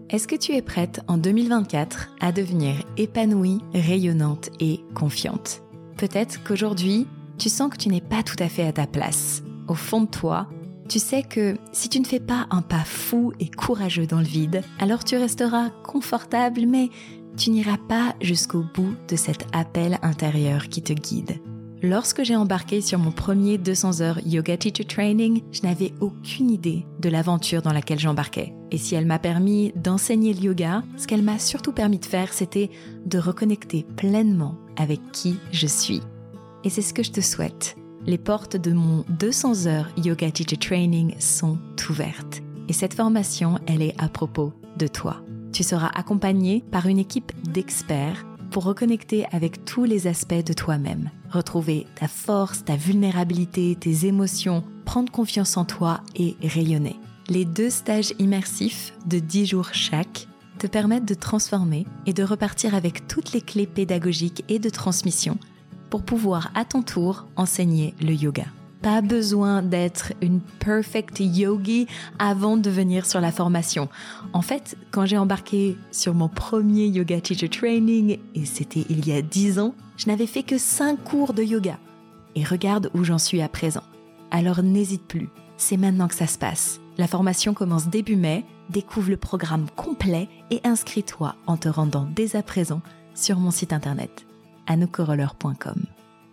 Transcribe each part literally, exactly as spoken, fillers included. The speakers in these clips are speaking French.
Est-ce que tu es prête en deux mille vingt-quatre à devenir épanouie, rayonnante et confiante ? Peut-être qu'aujourd'hui, tu sens que tu n'es pas tout à fait à ta place. Au fond de toi, tu sais que si tu ne fais pas un pas fou et courageux dans le vide, alors tu resteras confortable, mais tu n'iras pas jusqu'au bout de cet appel intérieur qui te guide. Lorsque j'ai embarqué sur mon premier deux cents heures Yoga Teacher Training, je n'avais aucune idée de l'aventure dans laquelle j'embarquais. Et si elle m'a permis d'enseigner le yoga, ce qu'elle m'a surtout permis de faire, c'était de reconnecter pleinement avec qui je suis. Et c'est ce que je te souhaite. Les portes de mon deux cents heures Yoga Teacher Training sont ouvertes. Et cette formation, elle est à propos de toi. Tu seras accompagné par une équipe d'experts pour reconnecter avec tous les aspects de toi-même. Retrouver ta force, ta vulnérabilité, tes émotions, prendre confiance en toi et rayonner. Les deux stages immersifs de dix jours chaque te permettent de transformer et de repartir avec toutes les clés pédagogiques et de transmission pour pouvoir à ton tour enseigner le yoga. Pas besoin d'être une perfect yogi avant de venir sur la formation. En fait, quand j'ai embarqué sur mon premier Yoga Teacher Training, et c'était il y a dix ans, je n'avais fait que cinq cours de yoga. Et regarde où j'en suis à présent. Alors n'hésite plus, c'est maintenant que ça se passe. La formation commence début mai, découvre le programme complet et inscris-toi en te rendant dès à présent sur mon site internet anouk coroller point com.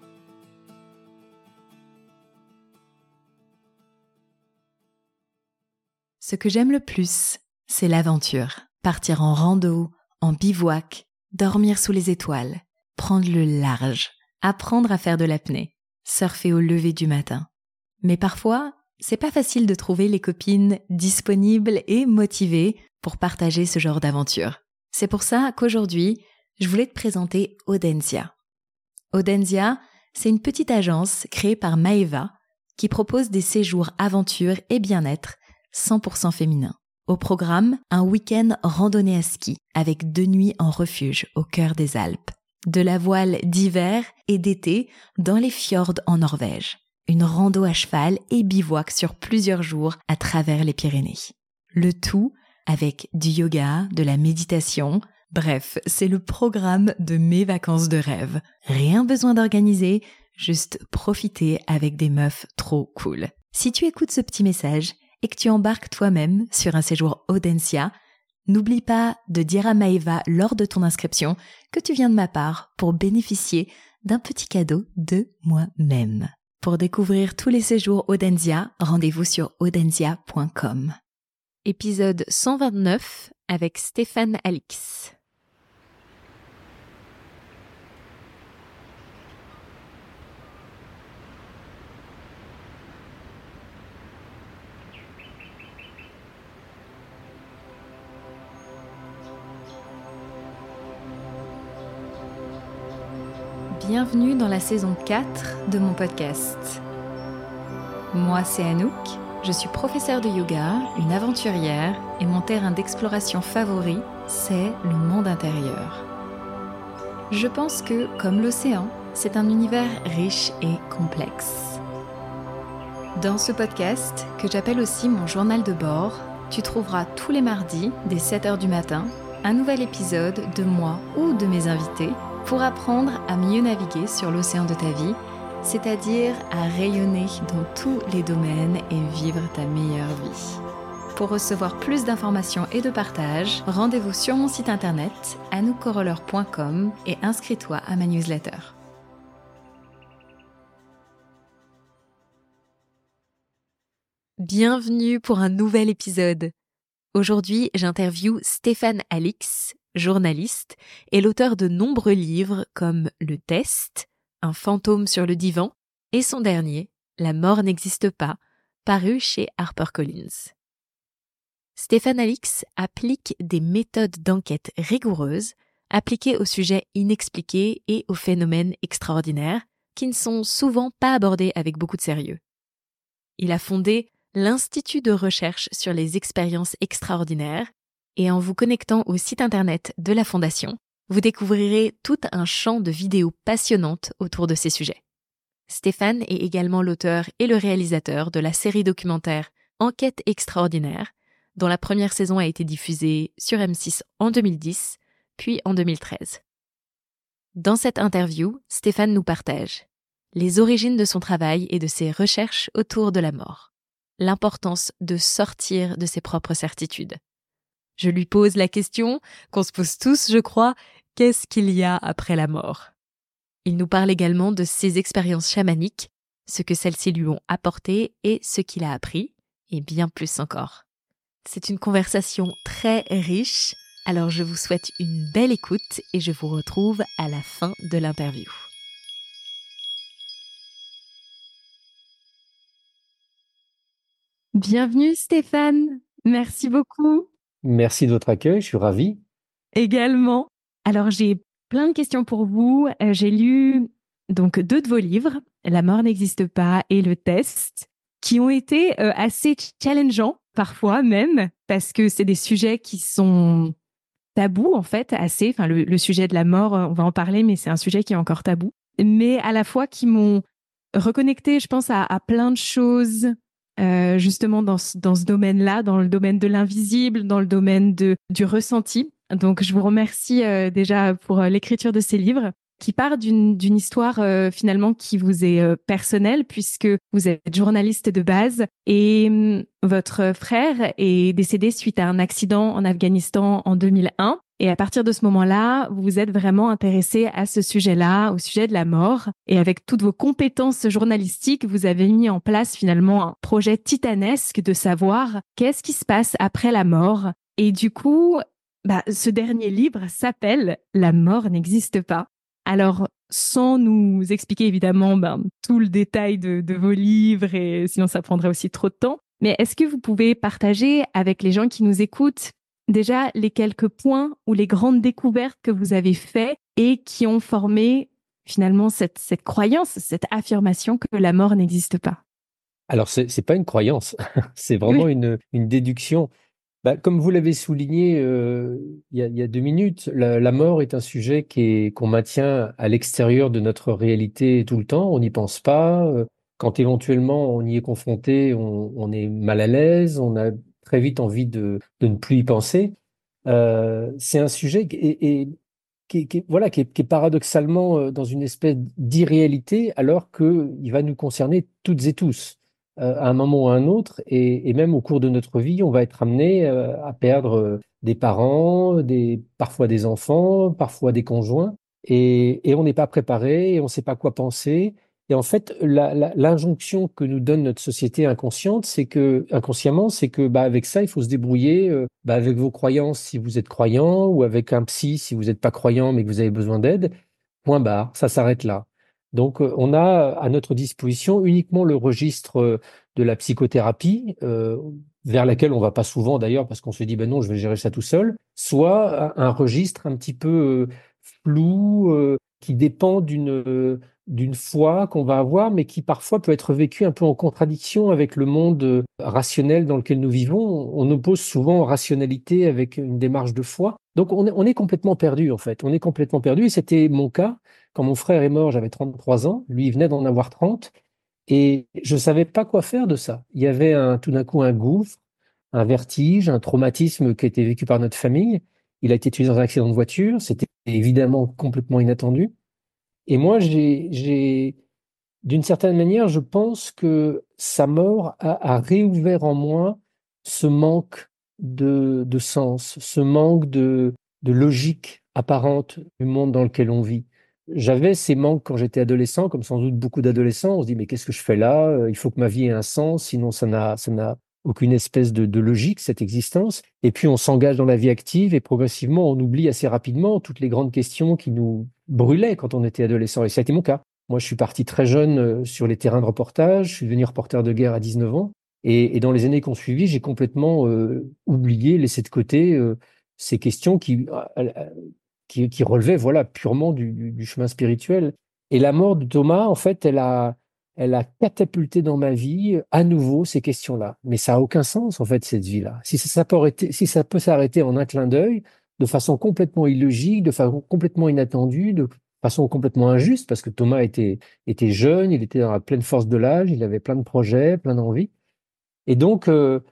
Ce que j'aime le plus, c'est l'aventure. Partir en rando, en bivouac, dormir sous les étoiles, prendre le large, apprendre à faire de l'apnée, surfer au lever du matin. Mais parfois, c'est pas facile de trouver les copines disponibles et motivées pour partager ce genre d'aventure. C'est pour ça qu'aujourd'hui, je voulais te présenter Audencia. Audencia, c'est une petite agence créée par Maeva qui propose des séjours aventure et bien-être cent pour cent féminin. Au programme, un week-end randonnée à ski avec deux nuits en refuge au cœur des Alpes. De la voile d'hiver et d'été dans les fjords en Norvège. Une rando à cheval et bivouac sur plusieurs jours à travers les Pyrénées. Le tout avec du yoga, de la méditation. Bref, c'est le programme de mes vacances de rêve. Rien besoin d'organiser, juste profiter avec des meufs trop cool. Si tu écoutes ce petit message et que tu embarques toi-même sur un séjour Audencia, n'oublie pas de dire à Maeva lors de ton inscription que tu viens de ma part pour bénéficier d'un petit cadeau de moi-même. Pour découvrir tous les séjours Audencia, rendez-vous sur audencia point com. Épisode cent vingt-neuf avec Stéphane Alix. Bienvenue dans la saison quatre de mon podcast. Moi, c'est Anouk, je suis professeure de yoga, une aventurière et mon terrain d'exploration favori, c'est le monde intérieur. Je pense que, comme l'océan, c'est un univers riche et complexe. Dans ce podcast, que j'appelle aussi mon journal de bord, tu trouveras tous les mardis, dès sept heures du matin, un nouvel épisode de moi ou de mes invités pour apprendre à mieux naviguer sur l'océan de ta vie, c'est-à-dire à rayonner dans tous les domaines et vivre ta meilleure vie. Pour recevoir plus d'informations et de partage, rendez-vous sur mon site internet anouk coroller point com et inscris-toi à ma newsletter. Bienvenue pour un nouvel épisode. Aujourd'hui, j'interviewe Stéphane Alix, journaliste et l'auteur de nombreux livres comme Le Test, Un fantôme sur le divan et son dernier, La mort n'existe pas, paru chez HarperCollins. Stéphane Alix applique des méthodes d'enquête rigoureuses appliquées aux sujets inexpliqués et aux phénomènes extraordinaires qui ne sont souvent pas abordés avec beaucoup de sérieux. Il a fondé l'Institut de recherche sur les expériences extraordinaires et en vous connectant au site internet de la Fondation, vous découvrirez tout un champ de vidéos passionnantes autour de ces sujets. Stéphane est également l'auteur et le réalisateur de la série documentaire Enquête extraordinaire, dont la première saison a été diffusée sur M six en deux mille dix, puis en deux mille treize. Dans cette interview, Stéphane nous partage les origines de son travail et de ses recherches autour de la mort, l'importance de sortir de ses propres certitudes. Je lui pose la question qu'on se pose tous, je crois, qu'est-ce qu'il y a après la mort ? Il nous parle également de ses expériences chamaniques, ce que celles-ci lui ont apporté et ce qu'il a appris, et bien plus encore. C'est une conversation très riche, alors je vous souhaite une belle écoute et je vous retrouve à la fin de l'interview. Bienvenue Stéphane, merci beaucoup. Merci de votre accueil, je suis ravi. Également. Alors j'ai plein de questions pour vous. Euh, j'ai lu donc deux de vos livres, La mort n'existe pas et Le test, qui ont été euh, assez challengeants parfois même, parce que c'est des sujets qui sont tabous en fait, assez. Enfin le, le sujet de la mort, on va en parler, mais c'est un sujet qui est encore tabou. Mais à la fois qui m'ont reconnecté, je pense, à, à plein de choses. Euh, justement dans ce, dans ce domaine-là, dans le domaine de l'invisible, dans le domaine de, du ressenti. Donc, je vous remercie euh, déjà pour euh, l'écriture de ces livres qui part d'une, d'une histoire euh, finalement qui vous est euh, personnelle puisque vous êtes journaliste de base et hum, votre frère est décédé suite à un accident en Afghanistan en deux mille un. Et à partir de ce moment-là, vous vous êtes vraiment intéressé à ce sujet-là, au sujet de la mort. Et avec toutes vos compétences journalistiques, vous avez mis en place finalement un projet titanesque de savoir qu'est-ce qui se passe après la mort. Et du coup, bah, ce dernier livre s'appelle « La mort n'existe pas ». Alors, sans nous expliquer évidemment ben, tout le détail de, de vos livres, et sinon ça prendrait aussi trop de temps, mais est-ce que vous pouvez partager avec les gens qui nous écoutent déjà les quelques points ou les grandes découvertes que vous avez faites et qui ont formé finalement cette, cette croyance, cette affirmation que la mort n'existe pas? Alors, c'est, c'est pas une croyance, c'est vraiment Oui. une, une déduction. Bah, comme vous l'avez souligné euh, il y a, il y a deux minutes, la, la mort est un sujet qui est, qu'on maintient à l'extérieur de notre réalité tout le temps. On n'y pense pas. Euh, Quand éventuellement on y est confronté, on, on est mal à l'aise, on a très vite envie de, de ne plus y penser. Euh, c'est un sujet qui est, et- qui, qui- voilà, qui est, qui est paradoxalement euh, dans une espèce d'irréalité, alors qu'il va nous concerner toutes et tous, euh, à un moment ou à un autre, et, et même au cours de notre vie, on va être amené euh, à perdre euh, des parents, des, parfois des enfants, parfois des conjoints, et, et on n'est pas préparé, et on ne sait pas quoi penser. Et en fait, la- la- l'injonction que nous donne notre société inconsciente, c'est que, inconsciemment, c'est que, bah, avec ça, il faut se débrouiller, euh, bah, avec vos croyances si vous êtes croyant, ou avec un psy si vous n'êtes pas croyant mais que vous avez besoin d'aide. Point barre, ça s'arrête là. Donc, euh, on a à notre disposition uniquement le registre euh, de la psychothérapie, euh, vers laquelle on va pas souvent d'ailleurs, parce qu'on se dit, ben non, je vais gérer ça tout seul, soit un, un registre un petit peu euh, flou, euh, qui dépend d'une euh, d'une foi qu'on va avoir, mais qui parfois peut être vécu un peu en contradiction avec le monde euh, rationnel dans lequel nous vivons. On oppose souvent rationalité avec une démarche de foi. Donc on est, on est complètement perdu en fait. On est complètement perdu et c'était mon cas. Quand mon frère est mort, j'avais trente-trois ans. Lui, il venait d'en avoir trente. Et je ne savais pas quoi faire de ça. Il y avait un, tout d'un coup un gouffre, un vertige, un traumatisme qui a été vécu par notre famille. Il a été tué dans un accident de voiture. C'était évidemment complètement inattendu. Et moi, j'ai, j'ai, d'une certaine manière, je pense que sa mort a, a réouvert en moi ce manque de, de sens, ce manque de, de logique apparente du monde dans lequel on vit. J'avais ces manques quand j'étais adolescent, comme sans doute beaucoup d'adolescents. On se dit, mais qu'est-ce que je fais là? Euh, Il faut que ma vie ait un sens, sinon ça n'a, ça n'a aucune espèce de, de logique, cette existence. Et puis on s'engage dans la vie active et progressivement, on oublie assez rapidement toutes les grandes questions qui nous brûlaient quand on était adolescent. Et ça a été mon cas. Moi, je suis parti très jeune euh, sur les terrains de reportage. Je suis devenu reporter de guerre à dix-neuf ans. Et, et dans les années qui ont suivi, j'ai complètement euh, oublié, laissé de côté euh, ces questions qui, euh, qui, qui relevaient voilà, purement du, du- du chemin spirituel. Et la mort de Thomas, en fait, elle a, elle a catapulté dans ma vie euh, à nouveau ces questions-là. Mais ça n'a aucun sens, en fait, cette vie-là. Si ça, ça peut arrêter- si ça peut s'arrêter en un clin d'œil, de façon complètement illogique, de façon complètement inattendue, de façon complètement injuste, parce que Thomas était, était jeune, il était dans la pleine force de l'âge, il avait plein de projets, plein d'envies. Et donc, euh,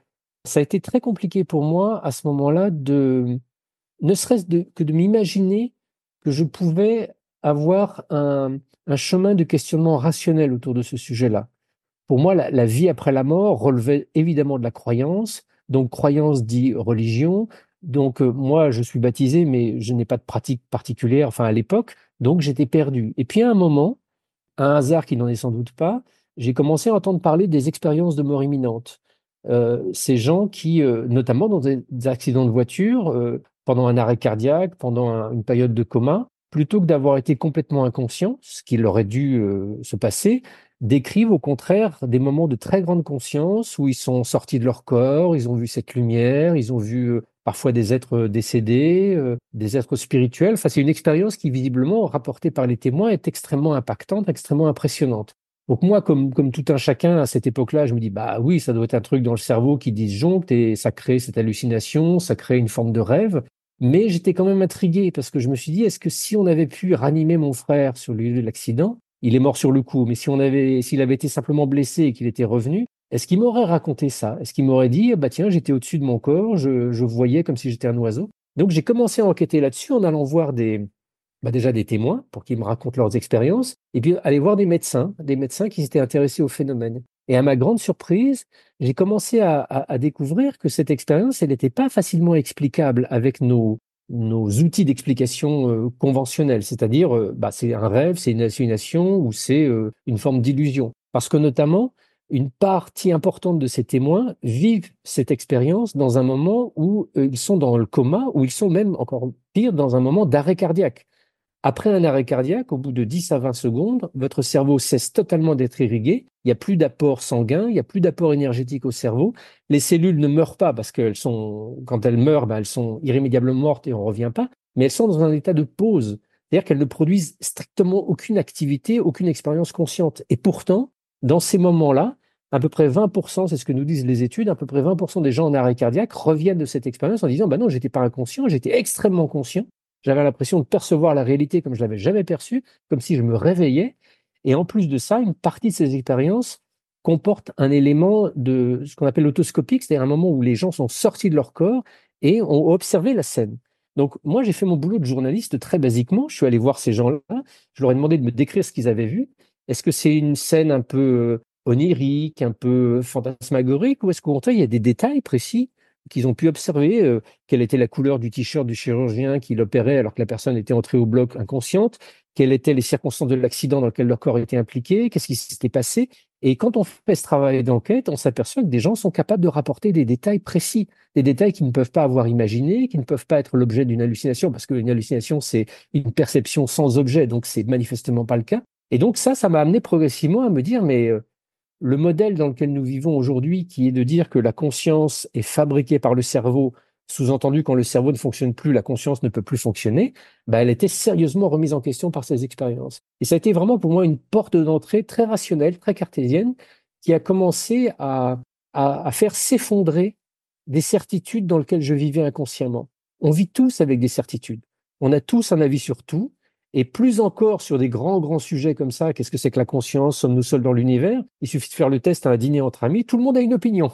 Ça a été très compliqué pour moi à ce moment-là de, ne serait-ce de- que de m'imaginer que je pouvais avoir un, un chemin de questionnement rationnel autour de ce sujet-là. Pour moi, la, la vie après la mort relevait évidemment de la croyance. Donc, croyance dit religion. Donc, euh, moi, je suis baptisé, mais je n'ai pas de pratique particulière, enfin, à l'époque. Donc, j'étais perdu. Et puis, à un moment, un hasard qui n'en est sans doute pas, j'ai commencé à entendre parler des expériences de mort imminente. Euh, ces gens qui, euh, notamment dans des, des accidents de voiture, euh, pendant un arrêt cardiaque, pendant un- une période de coma, plutôt que d'avoir été complètement inconscients, ce qui leur aurait dû euh, se passer, décrivent au contraire des moments de très grande conscience où ils sont sortis de leur corps, ils ont vu cette lumière, ils ont vu euh, parfois des êtres décédés, euh, des êtres spirituels. Enfin, c'est une expérience qui, visiblement, rapportée par les témoins, est extrêmement impactante, extrêmement impressionnante. Donc moi, comme, comme tout un chacun à cette époque-là, je me dis, bah oui, ça doit être un truc dans le cerveau qui disjoncte et ça crée cette hallucination, ça crée une forme de rêve. Mais j'étais quand même intrigué parce que je me suis dit, est-ce que si on avait pu ranimer mon frère sur le lieu de l'accident, il est mort sur le coup, mais si on avait, s'il avait été simplement blessé et qu'il était revenu, est-ce qu'il m'aurait raconté ça? Est-ce qu'il m'aurait dit, bah tiens, j'étais au-dessus de mon corps, je, je voyais comme si j'étais un oiseau? Donc j'ai commencé à enquêter là-dessus en allant voir des, bah déjà des témoins pour qu'ils me racontent leurs expériences, et puis aller voir des médecins, des médecins qui s'étaient intéressés au phénomène. Et à ma grande surprise, j'ai commencé à, à- à découvrir que cette expérience, elle n'était pas facilement explicable avec nos, nos outils d'explication euh, conventionnels, c'est-à-dire euh, bah, c'est un rêve, c'est une hallucination ou c'est euh, une forme d'illusion. Parce que notamment, une partie importante de ces témoins vivent cette expérience dans un moment où euh, ils sont dans le coma, où ils sont même encore pire dans un moment d'arrêt cardiaque. Après un arrêt cardiaque, au bout de dix à vingt secondes, votre cerveau cesse totalement d'être irrigué. Il n'y a plus d'apport sanguin, il n'y a plus d'apport énergétique au cerveau. Les cellules ne meurent pas parce qu'elles sont, quand elles meurent, ben, elles sont irrémédiablement mortes et on ne revient pas, mais elles sont dans un état de pause. C'est-à-dire qu'elles ne produisent strictement aucune activité, aucune expérience consciente. Et pourtant, dans ces moments-là, à peu près vingt pour cent, c'est ce que nous disent les études, à peu près vingt pour cent des gens en arrêt cardiaque reviennent de cette expérience en disant, bah non, j'étais pas inconscient, j'étais extrêmement conscient. J'avais l'impression de percevoir la réalité comme je l'avais jamais perçue, comme si je me réveillais. Et en plus de ça, une partie de ces expériences comporte un élément de ce qu'on appelle l'autoscopique, c'est-à-dire un moment où les gens sont sortis de leur corps et ont observé la scène. Donc moi, j'ai fait mon boulot de journaliste très basiquement. Je suis allé voir ces gens-là. Je leur ai demandé de me décrire ce qu'ils avaient vu. Est-ce que c'est une scène un peu euh, onirique, un peu fantasmagorique, ou est-ce qu'au contraire, il y a des détails précis qu'ils ont pu observer? euh, Quelle était la couleur du t-shirt du chirurgien qui l'opérait alors que la personne était entrée au bloc inconsciente? Quelles étaient les circonstances de l'accident dans lequel leur corps était impliqué? Qu'est-ce qui s'était passé? Et quand on fait ce travail d'enquête, on s'aperçoit que des gens sont capables de rapporter des détails précis, des détails qu'ils ne peuvent pas avoir imaginés, qui ne peuvent pas être l'objet d'une hallucination, parce qu'une hallucination, c'est une perception sans objet, donc c'est manifestement pas le cas. Et donc ça, ça m'a amené progressivement à me dire, mais euh, le modèle dans lequel nous vivons aujourd'hui, qui est de dire que la conscience est fabriquée par le cerveau, sous-entendu quand le cerveau ne fonctionne plus, la conscience ne peut plus fonctionner, bah, elle était sérieusement remise en question par ces expériences. Et ça a été vraiment pour moi une porte d'entrée très rationnelle, très cartésienne, qui a commencé à, à, à faire s'effondrer des certitudes dans lesquelles je vivais inconsciemment. On vit tous avec des certitudes. On a tous un avis sur tout. Et plus encore sur des grands, grands sujets comme ça, qu'est-ce que c'est que la conscience? Sommes-nous seuls dans l'univers? Il suffit de faire le test à un dîner entre amis, tout le monde a une opinion.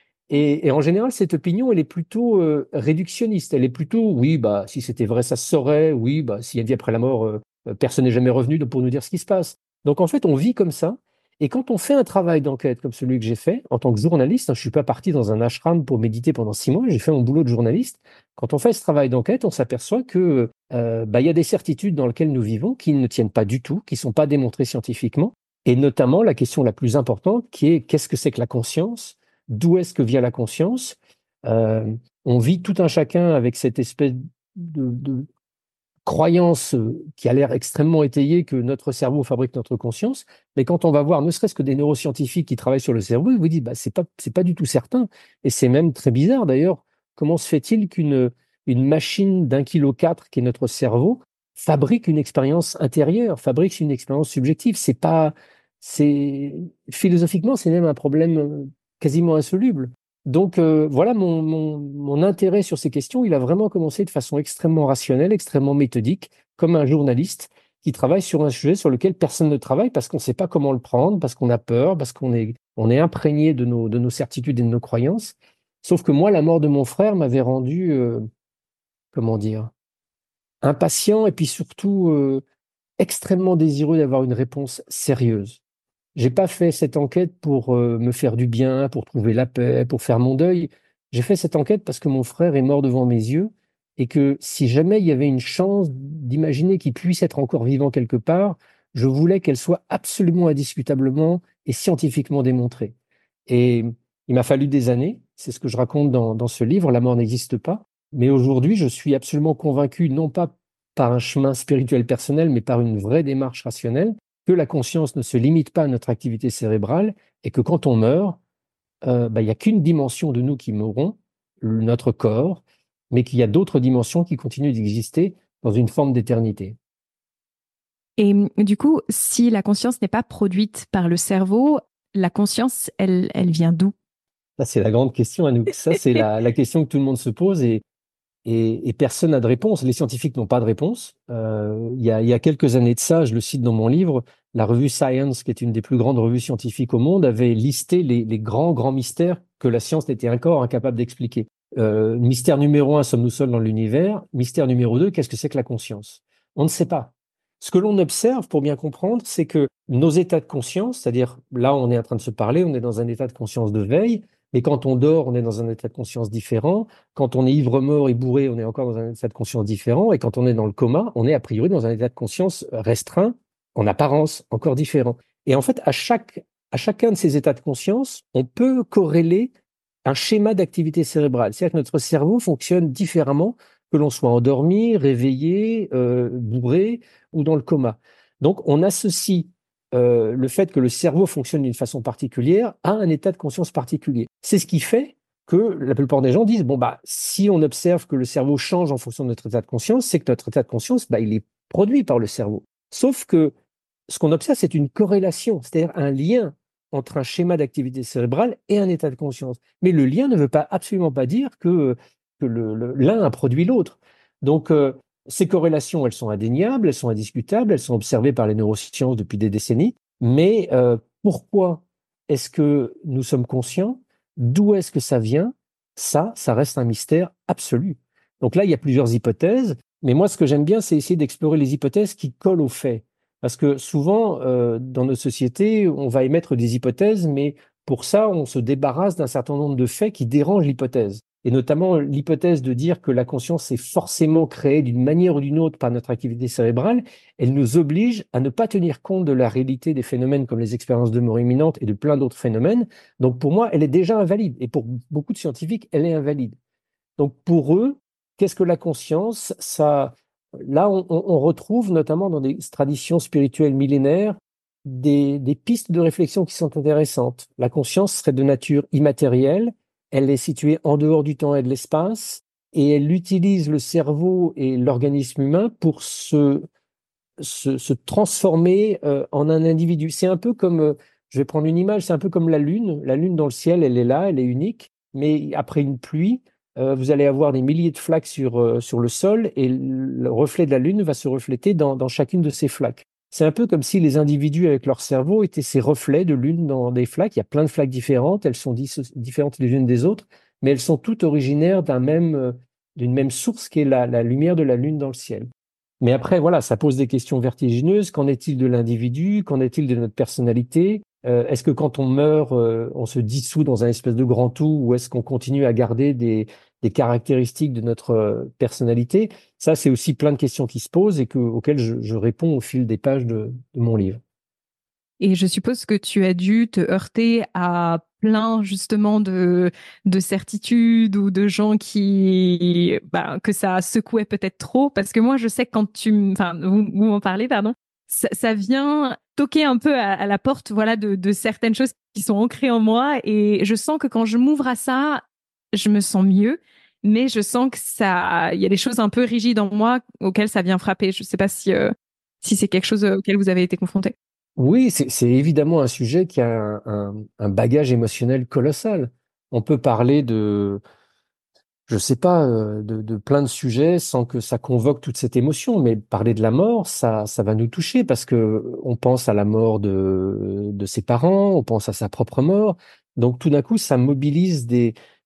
Et, et en général, cette opinion, elle est plutôt euh, réductionniste. Elle est plutôt, oui, bah, si c'était vrai, ça se saurait. Oui, bah, s'il y a une vie après la mort, euh, euh, personne n'est jamais revenu pour nous dire ce qui se passe. Donc en fait, on vit comme ça. Et quand on fait un travail d'enquête comme celui que j'ai fait, en tant que journaliste, hein, je suis pas parti dans un ashram pour méditer pendant six mois, j'ai fait mon boulot de journaliste. Quand on fait ce travail d'enquête, on s'aperçoit que euh, bah, il y a des certitudes dans lesquelles nous vivons qui ne tiennent pas du tout, qui sont pas démontrées scientifiquement. Et notamment la question la plus importante qui est qu'est-ce que c'est que la conscience? D'où est-ce que vient la conscience? Euh, on vit tout un chacun avec cette espèce de, de croyance euh, qui a l'air extrêmement étayée que notre cerveau fabrique notre conscience. Mais quand on va voir, ne serait-ce que des neuroscientifiques qui travaillent sur le cerveau, ils vous disent, bah, c'est pas, c'est pas du tout certain. Et c'est même très bizarre d'ailleurs. Comment se fait-il qu'une une machine d'un kilo quatre, qui est notre cerveau, fabrique une expérience intérieure, fabrique une expérience subjective? C'est pas, c'est, philosophiquement, c'est même un problème euh, quasiment insoluble. Donc euh, voilà, mon, mon, mon intérêt sur ces questions, il a vraiment commencé de façon extrêmement rationnelle, extrêmement méthodique, comme un journaliste qui travaille sur un sujet sur lequel personne ne travaille parce qu'on ne sait pas comment le prendre, parce qu'on a peur, parce qu'on est, on est imprégné de nos, de nos certitudes et de nos croyances. Sauf que moi, la mort de mon frère m'avait rendu, euh, comment dire, impatient et puis surtout euh, extrêmement désireux d'avoir une réponse sérieuse. J'ai pas fait cette enquête pour euh, me faire du bien, pour trouver la paix, pour faire mon deuil. J'ai fait cette enquête parce que mon frère est mort devant mes yeux et que si jamais il y avait une chance d'imaginer qu'il puisse être encore vivant quelque part, je voulais qu'elle soit absolument indiscutablement et scientifiquement démontrée. Et il m'a fallu des années, c'est ce que je raconte dans, dans ce livre, La mort n'existe pas. Mais aujourd'hui, je suis absolument convaincu, non pas par un chemin spirituel personnel, mais par une vraie démarche rationnelle, que la conscience ne se limite pas à notre activité cérébrale et que quand on meurt, euh, bah, il n'y a qu'une dimension de nous qui mourront, notre corps, mais qu'il y a d'autres dimensions qui continuent d'exister dans une forme d'éternité. Et du coup, si la conscience n'est pas produite par le cerveau, la conscience, elle, elle vient d'où? Ça, c'est la grande question, Anouk. Ça, c'est la, la question que tout le monde se pose et, et, et personne n'a de réponse. Les scientifiques n'ont pas de réponse. Euh, il y a, il y a quelques années de ça, je le cite dans mon livre, la revue Science, qui est une des plus grandes revues scientifiques au monde, avait listé les, les grands, grands mystères que la science n'était encore incapable d'expliquer. Euh, mystère numéro un, sommes-nous seuls dans l'univers? Mystère numéro deux, qu'est-ce que c'est que la conscience? On ne sait pas. Ce que l'on observe, pour bien comprendre, c'est que nos états de conscience, c'est-à-dire là, on est en train de se parler, on est dans un état de conscience de veille, mais quand on dort, on est dans un état de conscience différent. Quand on est ivre-mort et bourré, on est encore dans un état de conscience différent. Et quand on est dans le coma, on est a priori dans un état de conscience restreint, en apparence, encore différent. Et en fait, à chaque, à chacun de ces états de conscience, on peut corréler un schéma d'activité cérébrale. C'est-à-dire que notre cerveau fonctionne différemment que l'on soit endormi, réveillé, euh, bourré ou dans le coma. Donc, on associe euh, le fait que le cerveau fonctionne d'une façon particulière à un état de conscience particulier. C'est ce qui fait que la plupart des gens disent, bon, bah, si on observe que le cerveau change en fonction de notre état de conscience, c'est que notre état de conscience, bah, il est produit par le cerveau. Sauf que ce qu'on observe, c'est une corrélation, c'est-à-dire un lien entre un schéma d'activité cérébrale et un état de conscience. Mais le lien ne veut pas absolument pas dire que, que le- le- l'un a produit l'autre. Donc, euh, ces corrélations, elles sont indéniables, elles sont indiscutables, elles sont observées par les neurosciences depuis des décennies. Mais euh, pourquoi est-ce que nous sommes conscients? D'où est-ce que ça vient? Ça, ça reste un mystère absolu. Donc là, il y a plusieurs hypothèses. Mais moi, ce que j'aime bien, c'est essayer d'explorer les hypothèses qui collent aux faits. Parce que souvent, euh, dans nos sociétés, on va émettre des hypothèses, mais pour ça, on se débarrasse d'un certain nombre de faits qui dérangent l'hypothèse. Et notamment l'hypothèse de dire que la conscience est forcément créée d'une manière ou d'une autre par notre activité cérébrale, elle nous oblige à ne pas tenir compte de la réalité des phénomènes comme les expériences de mort imminente et de plein d'autres phénomènes. Donc pour moi, elle est déjà invalide. Et pour beaucoup de scientifiques, elle est invalide. Donc pour eux, qu'est-ce que la conscience? Ça, là, on, on- on retrouve notamment dans des traditions spirituelles millénaires des, des pistes de réflexion qui sont intéressantes. La conscience serait de nature immatérielle, elle est située en dehors du temps et de l'espace, et elle utilise le cerveau et l'organisme humain pour se, se, se transformer euh, en un individu. C'est un peu comme, euh, je vais prendre une image, c'est un peu comme la Lune. La Lune dans le ciel, elle est là, elle est unique, mais après une pluie, euh, vous allez avoir des milliers de flaques sur, euh, sur le sol et le reflet de la Lune va se refléter dans, dans chacune de ces flaques. C'est un peu comme si les individus avec leur cerveau étaient ces reflets de Lune dans des flaques. Il y a plein de flaques différentes, elles sont dis- différentes les unes des autres, mais elles sont toutes originaires d'un même, euh, d'une même source qui est la, la lumière de la Lune dans le ciel. Mais après, voilà, ça pose des questions vertigineuses. Qu'en est-il de l'individu? Qu'en est-il de notre personnalité? Euh, est-ce que quand on meurt, euh, on se dissout dans un espèce de grand tout ou est-ce qu'on continue à garder des, des caractéristiques de notre euh, personnalité? Ça, c'est aussi plein de questions qui se posent et que, auxquelles je, je réponds au fil des pages de, de mon livre. Et je suppose que tu as dû te heurter à plein justement de, de certitudes ou de gens qui, bah, que ça secouait peut-être trop. Parce que moi, je sais que quand tu, m- enfin, vous, vous m'en parlez, pardon, ça, ça vient toquer un peu à, à la porte, voilà, de, de certaines choses qui sont ancrées en moi. Et je sens que quand je m'ouvre à ça, je me sens mieux. Mais je sens que ça, il y a des choses un peu rigides en moi auxquelles ça vient frapper. Je sais pas si, euh, si c'est quelque chose auquel vous avez été confronté. Oui, c'est c'est évidemment un sujet qui a un, un- un bagage émotionnel colossal. On peut parler de, je sais pas, euh, de, de plein de sujets sans que ça convoque toute cette émotion, mais parler de la mort, ça, ça va nous toucher parce que on pense à la mort de, de ses parents, on pense à sa propre mort. Donc tout d'un coup, ça mobilise des,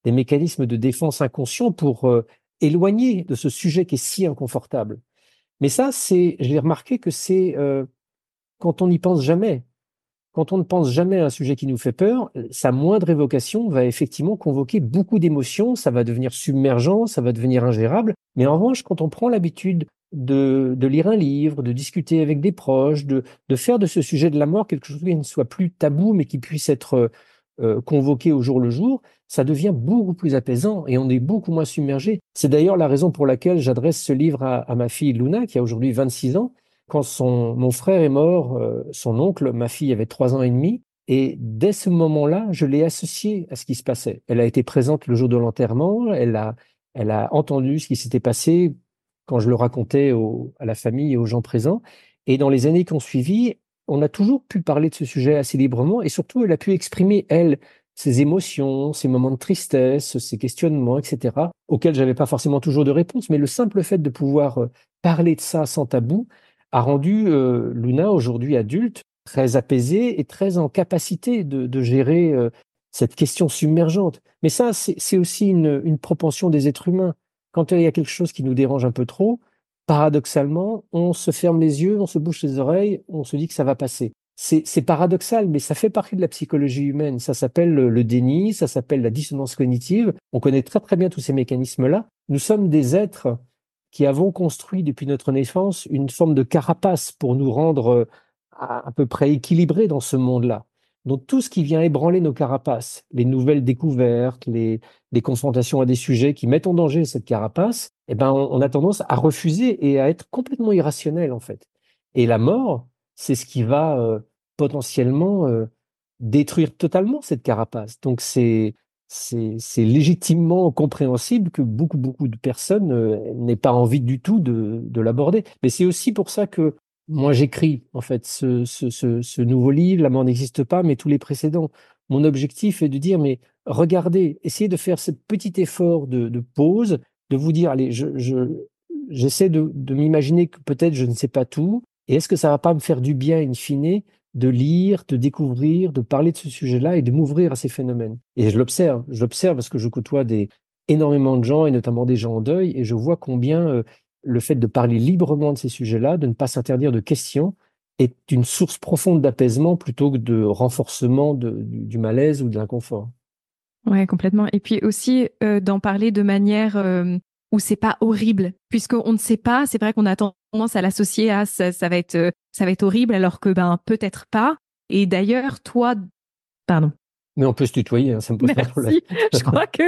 des mécanismes de défense inconscients pour euh, éloigner de ce sujet qui est si inconfortable. Mais ça, c'est, j'ai remarqué que c'est euh, quand on n'y pense jamais. Quand on ne pense jamais à un sujet qui nous fait peur, sa moindre évocation va effectivement convoquer beaucoup d'émotions, ça va devenir submergent, ça va devenir ingérable. Mais en revanche, quand on prend l'habitude de, de lire un livre, de discuter avec des proches, de, de faire de ce sujet de la mort quelque chose qui ne soit plus tabou, mais qui puisse être euh, convoqué au jour le jour, ça devient beaucoup plus apaisant et on est beaucoup moins submergé. C'est d'ailleurs la raison pour laquelle j'adresse ce livre à, à ma fille Luna, qui a aujourd'hui vingt-six ans. Quand son, mon frère est mort, euh, son oncle, ma fille avait trois ans et demi, et dès ce moment-là, je l'ai associée à ce qui se passait. Elle a été présente le jour de l'enterrement, elle a, elle a entendu ce qui s'était passé quand je le racontais au- à la famille et aux gens présents. Et dans les années qui ont suivi, on a toujours pu parler de ce sujet assez librement, et surtout, elle a pu exprimer, elle, ses émotions, ses moments de tristesse, ses questionnements, et cetera, auxquels j'avais pas forcément toujours de réponse, mais le simple fait de pouvoir euh, parler de ça sans tabou, a rendu euh, Luna, aujourd'hui adulte, très apaisée et très en capacité de, de gérer euh, cette question submergente. Mais ça, c'est c'est aussi une, une propension des êtres humains. Quand il y a quelque chose qui nous dérange un peu trop, paradoxalement, on se ferme les yeux, on se bouche les oreilles, on se dit que ça va passer. C'est c'est paradoxal, mais ça fait partie de la psychologie humaine. Ça s'appelle le, le déni, ça s'appelle la dissonance cognitive. On connaît très très bien tous ces mécanismes-là. Nous sommes des êtres qui avons construit depuis notre naissance une forme de carapace pour nous rendre euh, à, à peu près équilibrés dans ce monde-là. Donc tout ce qui vient ébranler nos carapaces, les nouvelles découvertes, les, les confrontations à des sujets qui mettent en danger cette carapace, eh ben on, on a tendance à refuser et à être complètement irrationnel en fait. Et la mort, c'est ce qui va euh, potentiellement euh, détruire totalement cette carapace. Donc c'est c'est c'est légitimement compréhensible que beaucoup, beaucoup de personnes euh, n'aient pas envie du tout de, de l'aborder. Mais c'est aussi pour ça que moi j'écris, en fait, ce, ce, ce, ce nouveau livre, La mort n'existe pas, mais tous les précédents. Mon objectif est de dire, mais regardez, essayez de faire ce petit effort de, de pause, de vous dire, allez, je, je, j'essaie de, de m'imaginer que peut-être je ne sais pas tout, et est-ce que ça va pas me faire du bien, in fine, de lire, de découvrir, de parler de ce sujet-là et de m'ouvrir à ces phénomènes. Et je l'observe, je l'observe parce que je côtoie des, énormément de gens et notamment des gens en deuil et je vois combien euh, le fait de parler librement de ces sujets-là, de ne pas s'interdire de questions, est une source profonde d'apaisement plutôt que de renforcement de- du, du malaise ou de l'inconfort. Ouais, complètement. Et puis aussi euh, d'en parler de manière euh, où c'est pas horrible, puisqu'on ne sait pas. C'est vrai qu'on a tendance à l'associer à ça, ça va être euh, ça va être horrible, alors que ben peut-être pas. Et d'ailleurs, toi, pardon. Mais on peut se tutoyer, hein, ça me pose pas de problème. Merci. Je crois que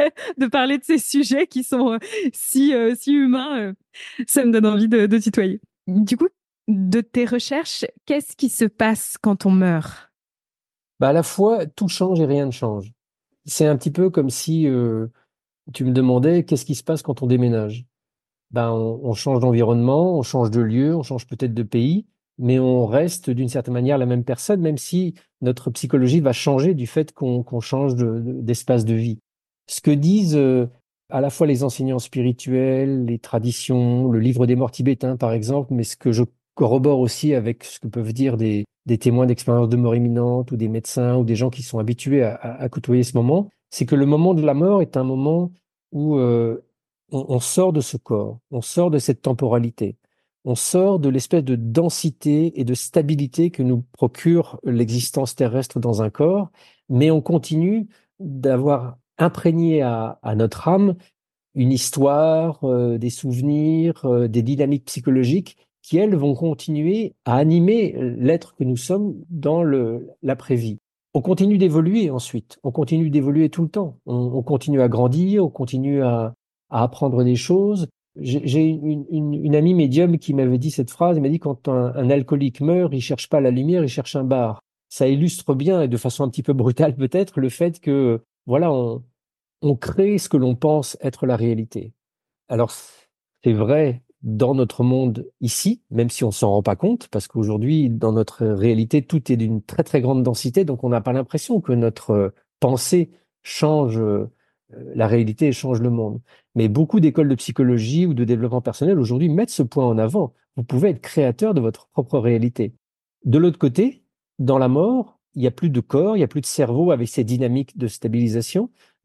de parler de ces sujets qui sont euh, si euh, si humains, euh, ça me donne envie de, de tutoyer. Du coup, de tes recherches, qu'est-ce qui se passe quand on meurt? Bah, à la fois, tout change et rien ne change. C'est un petit peu comme si euh, tu me demandais qu'est-ce qui se passe quand on déménage. Ben, on, on change d'environnement, on change de lieu, on change peut-être de pays, mais on reste d'une certaine manière la même personne, même si notre psychologie va changer du fait qu'on qu'on change de- de- d'espace de vie. Ce que disent euh, à la fois les enseignants spirituels, les traditions, le livre des morts tibétains par exemple, mais ce que je corrobore aussi avec ce que peuvent dire des, des témoins d'expérience de mort imminente ou des médecins ou des gens qui sont habitués à, à- à côtoyer ce moment, c'est que le moment de la mort est un moment où euh, on, on sort de ce corps, on sort de cette temporalité, on sort de l'espèce de densité et de stabilité que nous procure l'existence terrestre dans un corps, mais on continue d'avoir imprégné à, à notre âme une histoire, euh, des souvenirs, euh, des dynamiques psychologiques qui, elles, vont continuer à animer l'être que nous sommes dans le, l'après-vie. On continue d'évoluer ensuite, on continue d'évoluer tout le temps, on, on continue à grandir, on continue à, à apprendre des choses. J'ai j'ai une, une, une amie médium qui m'avait dit cette phrase, elle m'a dit quand un, un alcoolique meurt, il cherche pas la lumière, il cherche un bar. Ça illustre bien, et de façon un petit peu brutale peut-être, le fait que, voilà, on, on crée ce que l'on pense être la réalité. Alors, c'est vrai dans notre monde ici, même si on s'en rend pas compte, parce qu'aujourd'hui, dans notre réalité, tout est d'une très très grande densité, donc on n'a pas l'impression que notre euh, pensée change euh, la réalité et change le monde. Mais beaucoup d'écoles de psychologie ou de développement personnel aujourd'hui mettent ce point en avant. Vous pouvez être créateur de votre propre réalité. De l'autre côté, dans la mort, il n'y a plus de corps, il n'y a plus de cerveau avec ses dynamiques de stabilisation.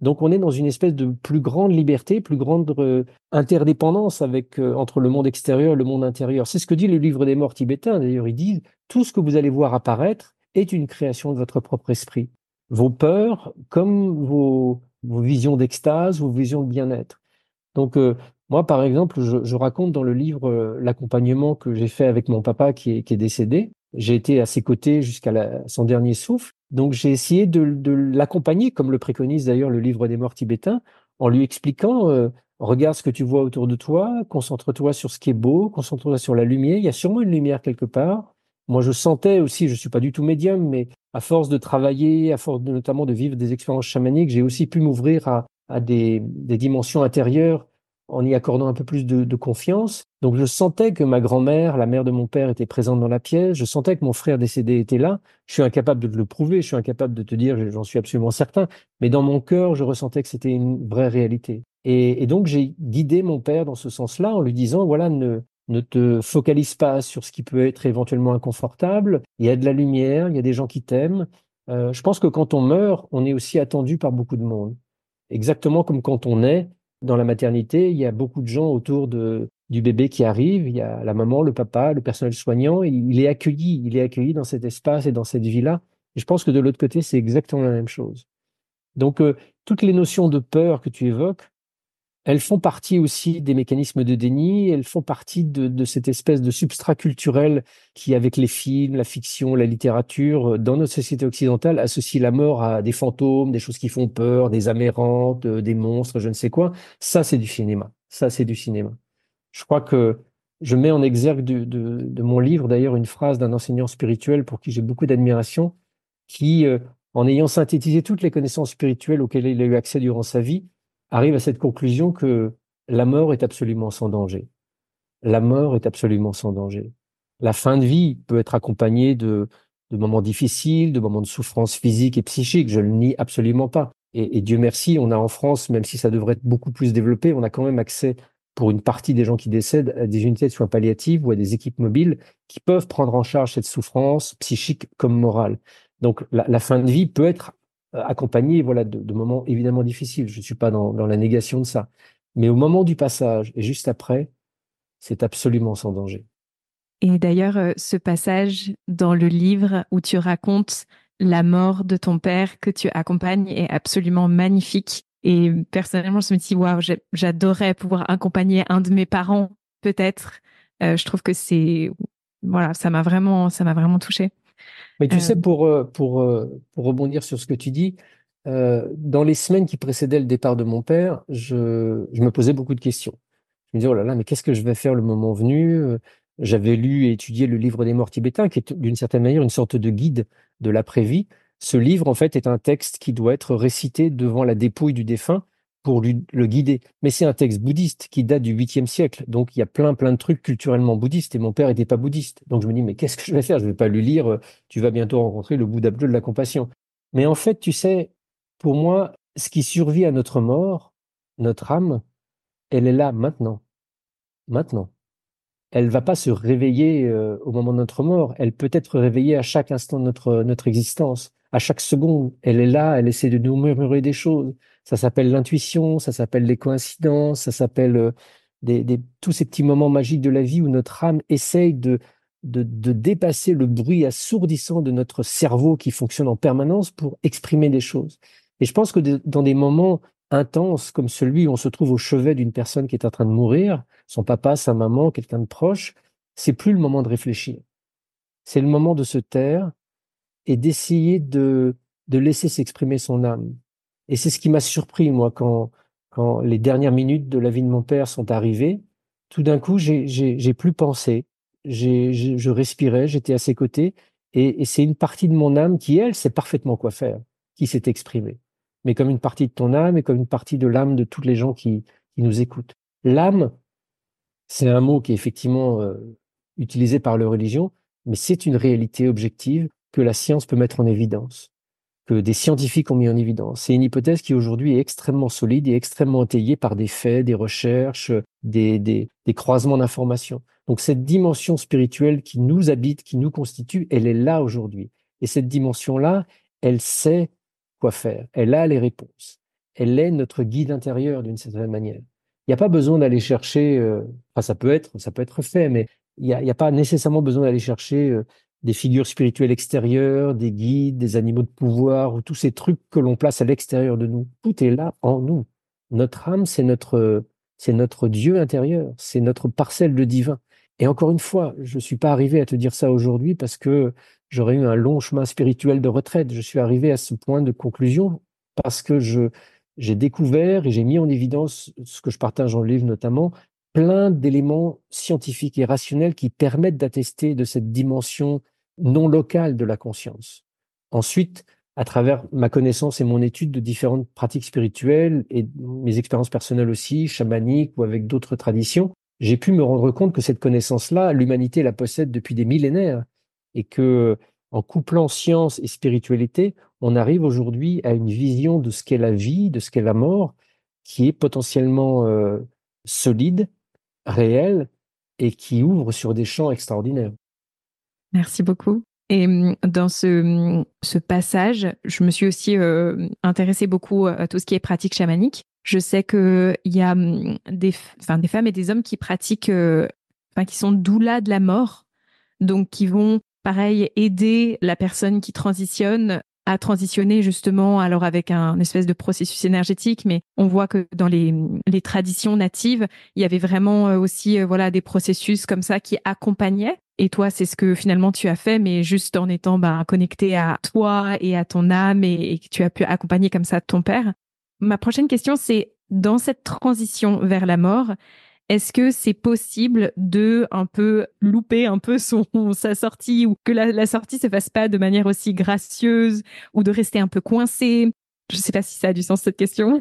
Donc on est dans une espèce de plus grande liberté, plus grande euh, interdépendance avec, euh, entre le monde extérieur et le monde intérieur. C'est ce que dit le livre des morts tibétain. D'ailleurs, ils disent, tout ce que vous allez voir apparaître est une création de votre propre esprit. Vos peurs comme vos, vos visions d'extase, vos visions de bien-être. Donc, euh, moi, par exemple, je, je raconte dans le livre euh, l'accompagnement que j'ai fait avec mon papa qui est, qui est décédé. J'ai été à ses côtés jusqu'à la- son dernier souffle. Donc, j'ai essayé de, de l'accompagner, comme le préconise d'ailleurs le livre des morts tibétains, en lui expliquant, euh, regarde ce que tu vois autour de toi, concentre-toi sur ce qui est beau, concentre-toi sur la lumière. Il y a sûrement une lumière quelque part. Moi, je sentais aussi, je suis pas du tout médium, mais à force de travailler, à force de, notamment de vivre des expériences chamaniques, j'ai aussi pu m'ouvrir à, à des, des dimensions intérieures en y accordant un peu plus de, de confiance. Donc je sentais que ma grand-mère, la mère de mon père, était présente dans la pièce. Je sentais que mon frère décédé était là. Je suis incapable de te le prouver, je suis incapable de te dire, j'en suis absolument certain. Mais dans mon cœur, je ressentais que c'était une vraie réalité. Et, et donc j'ai guidé mon père dans ce sens-là en lui disant, voilà, ne, ne te focalise pas sur ce qui peut être éventuellement inconfortable. Il y a de la lumière, il y a des gens qui t'aiment. Euh, je pense que quand on meurt, on est aussi attendu par beaucoup de monde. Exactement comme quand on est dans la maternité, il y a beaucoup de gens autour de, du bébé qui arrive. Il y a la maman, le papa, le personnel soignant. Et il est accueilli, il est accueilli dans cet espace et dans cette vie-là. Et je pense que de l'autre côté, c'est exactement la même chose. Donc, euh, toutes les notions de peur que tu évoques, elles font partie aussi des mécanismes de déni, elles font partie de, de cette espèce de substrat culturel qui, avec les films, la fiction, la littérature, euh, dans notre société occidentale, associe la mort à des fantômes, des choses qui font peur, des âmes errantes, euh, des monstres, je ne sais quoi. Ça, c'est du cinéma. Ça, c'est du cinéma. Je crois que je mets en exergue de, de, de mon livre, d'ailleurs, une phrase d'un enseignant spirituel pour qui j'ai beaucoup d'admiration, qui, euh, en ayant synthétisé toutes les connaissances spirituelles auxquelles il a eu accès durant sa vie, arrive à cette conclusion que la mort est absolument sans danger. La mort est absolument sans danger. La fin de vie peut être accompagnée de, de moments difficiles, de moments de souffrance physique et psychique. Je ne le nie absolument pas. Et, et Dieu merci, on a en France, même si ça devrait être beaucoup plus développé, on a quand même accès pour une partie des gens qui décèdent à des unités de soins palliatifs ou à des équipes mobiles qui peuvent prendre en charge cette souffrance psychique comme morale. Donc la, la fin de vie peut être euh, accompagnée voilà, de, de moments évidemment difficiles. Je ne suis pas dans, dans la négation de ça. Mais au moment du passage et juste après, c'est absolument sans danger. Et d'ailleurs, euh, ce passage dans le livre où tu racontes la mort de ton père que tu accompagnes est absolument magnifique. Et personnellement, je me dis, waouh, j'ai- j'adorerais pouvoir accompagner un de mes parents, peut-être. Euh, je trouve que c'est, voilà, ça m'a vraiment, ça m'a vraiment touchée. Mais tu Euh, sais, pour, euh, pour, euh, pour rebondir sur ce que tu dis, euh, dans les semaines qui précédaient le départ de mon père, je, je me posais beaucoup de questions. Je me disais, oh là là, mais qu'est-ce que je vais faire le moment venu? Euh, J'avais lu et étudié le livre des morts tibétains, qui est d'une certaine manière une sorte de guide de l'après-vie. Ce livre, en fait, est un texte qui doit être récité devant la dépouille du défunt pour lui, le guider. Mais c'est un texte bouddhiste qui date du huitième siècle. Donc, il y a plein, plein de trucs culturellement bouddhistes. Et mon père n'était pas bouddhiste. Donc, je me dis, mais qu'est-ce que je vais faire? Je ne vais pas lui lire, euh, tu vas bientôt rencontrer le Bouddha bleu de la compassion. Mais en fait, tu sais, pour moi, ce qui survit à notre mort, notre âme, elle est là maintenant. Maintenant. Elle va pas se réveiller euh, au moment de notre mort. Elle peut être réveillée à chaque instant de notre, notre existence. À chaque seconde, elle est là, elle essaie de nous murmurer des choses. Ça s'appelle l'intuition, ça s'appelle les coïncidences, ça s'appelle euh, des, des- tous ces petits moments magiques de la vie où notre âme essaye de, de, de dépasser le bruit assourdissant de notre cerveau qui fonctionne en permanence pour exprimer des choses. Et je pense que de- dans des moments intenses comme celui où on se trouve au chevet d'une personne qui est en train de mourir, son papa, sa maman, quelqu'un de proche, c'est plus le moment de réfléchir. C'est le moment de se taire et d'essayer de, de laisser s'exprimer son âme. Et c'est ce qui m'a surpris, moi, quand, quand les dernières minutes de la vie de mon père sont arrivées. Tout d'un coup, j'ai, j'ai, j'ai plus pensé. J'ai, j'ai- je respirais, j'étais à ses côtés. Et, et c'est une partie de mon âme qui, elle, sait parfaitement quoi faire, qui s'est exprimée. Mais comme une partie de ton âme et comme une partie de l'âme de tous les gens qui, qui nous écoutent. L'âme, c'est un mot qui est effectivement euh, utilisé par la religion, mais c'est une réalité objective que la science peut mettre en évidence, que des scientifiques ont mis en évidence. C'est une hypothèse qui aujourd'hui est extrêmement solide et extrêmement étayée par des faits, des recherches, des, des, des croisements d'informations. Donc cette dimension spirituelle qui nous habite, qui nous constitue, elle est là aujourd'hui. Et cette dimension-là, elle sait quoi faire. Elle a les réponses. elle est notre guide intérieur d'une certaine manière. Il n'y a pas besoin d'aller chercher, euh, enfin ça peut être, ça peut être fait, mais il n'y a, il y a pas nécessairement besoin d'aller chercher euh, des figures spirituelles extérieures, des guides, des animaux de pouvoir, ou tous ces trucs que l'on place à l'extérieur de nous. Tout est là en nous. Notre âme, c'est notre, c'est notre Dieu intérieur, c'est notre parcelle de divin. Et encore une fois, je ne suis pas arrivé à te dire ça aujourd'hui parce que j'aurais eu un long chemin spirituel de retraite. Je suis arrivé à ce point de conclusion parce que je, j'ai découvert et j'ai mis en évidence ce que je partage dans le livre notamment, plein d'éléments scientifiques et rationnels qui permettent d'attester de cette dimension non locale de la conscience. Ensuite, à travers ma connaissance et mon étude de différentes pratiques spirituelles et mes expériences personnelles aussi, chamaniques ou avec d'autres traditions, j'ai pu me rendre compte que cette connaissance-là, l'humanité la possède depuis des millénaires et que, en couplant science et spiritualité, on arrive aujourd'hui à une vision de ce qu'est la vie, de ce qu'est la mort, qui est potentiellement euh, solide, réelle et qui ouvre sur des champs extraordinaires. Merci beaucoup. Et hum, dans ce, hum, ce passage, je me suis aussi euh, intéressée beaucoup à tout ce qui est pratique chamanique. Je sais qu'il y a hum, des, f- enfin, des femmes et des hommes qui pratiquent, euh, enfin, qui sont doulas de la mort, donc qui vont, pareil, aider la personne qui transitionne à transitionner justement, alors avec un espèce de processus énergétique, mais on voit que dans les, les traditions natives, il y avait vraiment euh, aussi euh, voilà, des processus comme ça qui accompagnaient. Et toi, c'est ce que finalement tu as fait, mais juste en étant ben, connecté à toi et à ton âme et, et que tu as pu accompagner comme ça ton père. Ma prochaine question, c'est dans cette transition vers la mort, est-ce que c'est possible de un peu louper un peu son sa sortie ou que la, la sortie se fasse pas de manière aussi gracieuse ou de rester un peu coincé? Je sais pas si ça a du sens cette question.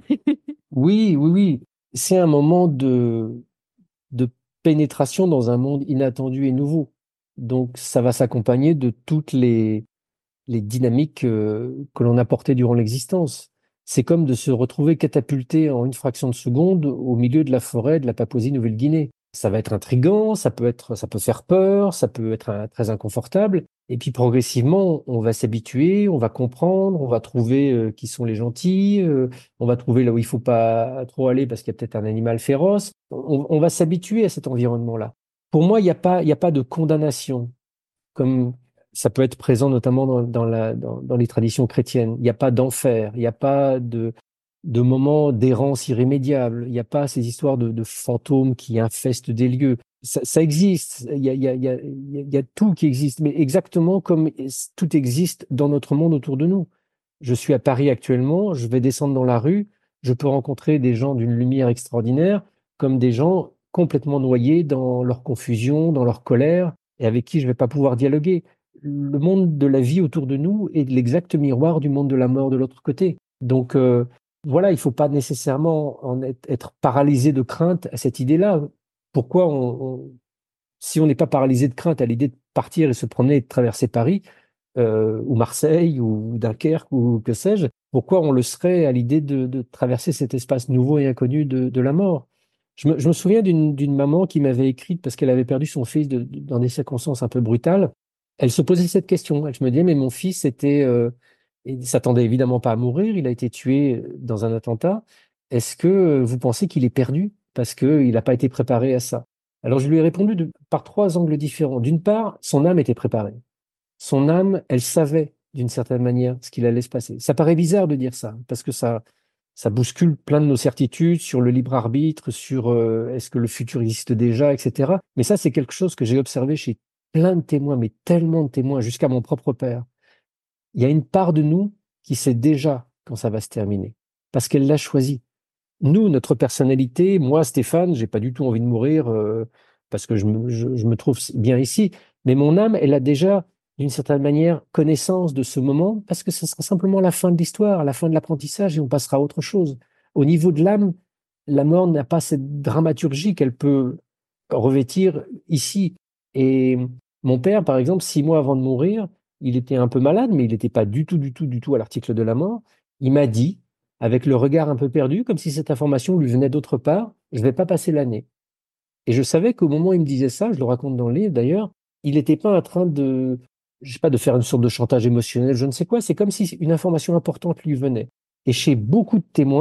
Oui, oui, oui. C'est un moment de, de pénétration dans un monde inattendu et nouveau. Donc, ça va s'accompagner de toutes les, les dynamiques euh, que l'on a portées durant l'existence. C'est comme de se retrouver catapulté en une fraction de seconde au milieu de la forêt de la Papouasie-Nouvelle-Guinée. Ça va être intriguant, ça peut être, ça peut faire peur, ça peut être euh, très inconfortable. Et puis progressivement, on va s'habituer, on va comprendre, on va trouver euh, qui sont les gentils, euh, on va trouver là où il faut pas trop aller parce qu'il y a peut-être un animal féroce. On, on va s'habituer à cet environnement-là. Pour moi, il n'y a pas, il y a pas de condamnation comme ça peut être présent notamment dans, dans la, dans, dans les traditions chrétiennes. Il n'y a pas d'enfer, il n'y a pas de, de moment d'errance irrémédiable, il n'y a pas ces histoires de, de fantômes qui infestent des lieux. Ça, ça existe, il y a, il y a, il y a, il y a tout qui existe, mais exactement comme tout existe dans notre monde autour de nous. Je suis à Paris actuellement, je vais descendre dans la rue, je peux rencontrer des gens d'une lumière extraordinaire, comme des gens complètement noyés dans leur confusion, dans leur colère, et avec qui je ne vais pas pouvoir dialoguer. Le monde de la vie autour de nous est l'exact miroir du monde de la mort de l'autre côté. Donc euh, voilà, il ne faut pas nécessairement en être, être paralysé de crainte à cette idée-là. Pourquoi on, on- si on n'est pas paralysé de crainte à l'idée de partir et se promener et de traverser Paris, euh, ou Marseille, ou Dunkerque, ou que sais-je, pourquoi on le serait à l'idée de, de traverser cet espace nouveau et inconnu de, de la mort? Je me, je me souviens d'une d'une maman qui m'avait écrit parce qu'elle avait perdu son fils de- de- dans des circonstances un peu brutales. Elle se posait cette question. Elle, je me disais, mais mon fils était, euh, il s'attendait évidemment pas à mourir. Il a été tué dans un attentat. Est-ce que vous pensez qu'il est perdu parce qu'il n'a pas été préparé à ça? Alors je lui ai répondu de- par trois angles différents. D'une part, son âme était préparée. Son âme, elle savait d'une certaine manière ce qu'il allait se passer. Ça paraît bizarre de dire ça, parce que ça, ça bouscule plein de nos certitudes sur le libre arbitre, sur euh, est-ce que le futur existe déjà, et cetera. Mais ça, c'est quelque chose que j'ai observé chez plein de témoins, mais tellement de témoins, jusqu'à mon propre père. Il y a une part de nous qui sait déjà quand ça va se terminer, parce qu'elle l'a choisi. Nous, notre personnalité, moi, Stéphane, j'ai pas du tout envie de mourir euh, parce que je me, je, je me trouve bien ici, mais mon âme, elle a déjà, d'une certaine manière, connaissance de ce moment parce que ce sera simplement la fin de l'histoire, la fin de l'apprentissage et on passera à autre chose. Au niveau de l'âme, la mort n'a pas cette dramaturgie qu'elle peut revêtir ici. Et mon père, par exemple, six mois avant de mourir, il était un peu malade, mais il n'était pas du tout, du tout, du tout à l'article de la mort. Il m'a dit, avec le regard un peu perdu, comme si cette information lui venait d'autre part, je ne vais pas passer l'année. Et je savais qu'au moment où il me disait ça, je le raconte dans le livre d'ailleurs, il n'était pas en train de, je sais pas, de faire une sorte de chantage émotionnel, je ne sais quoi, c'est comme si une information importante lui venait. Et chez beaucoup de témoins,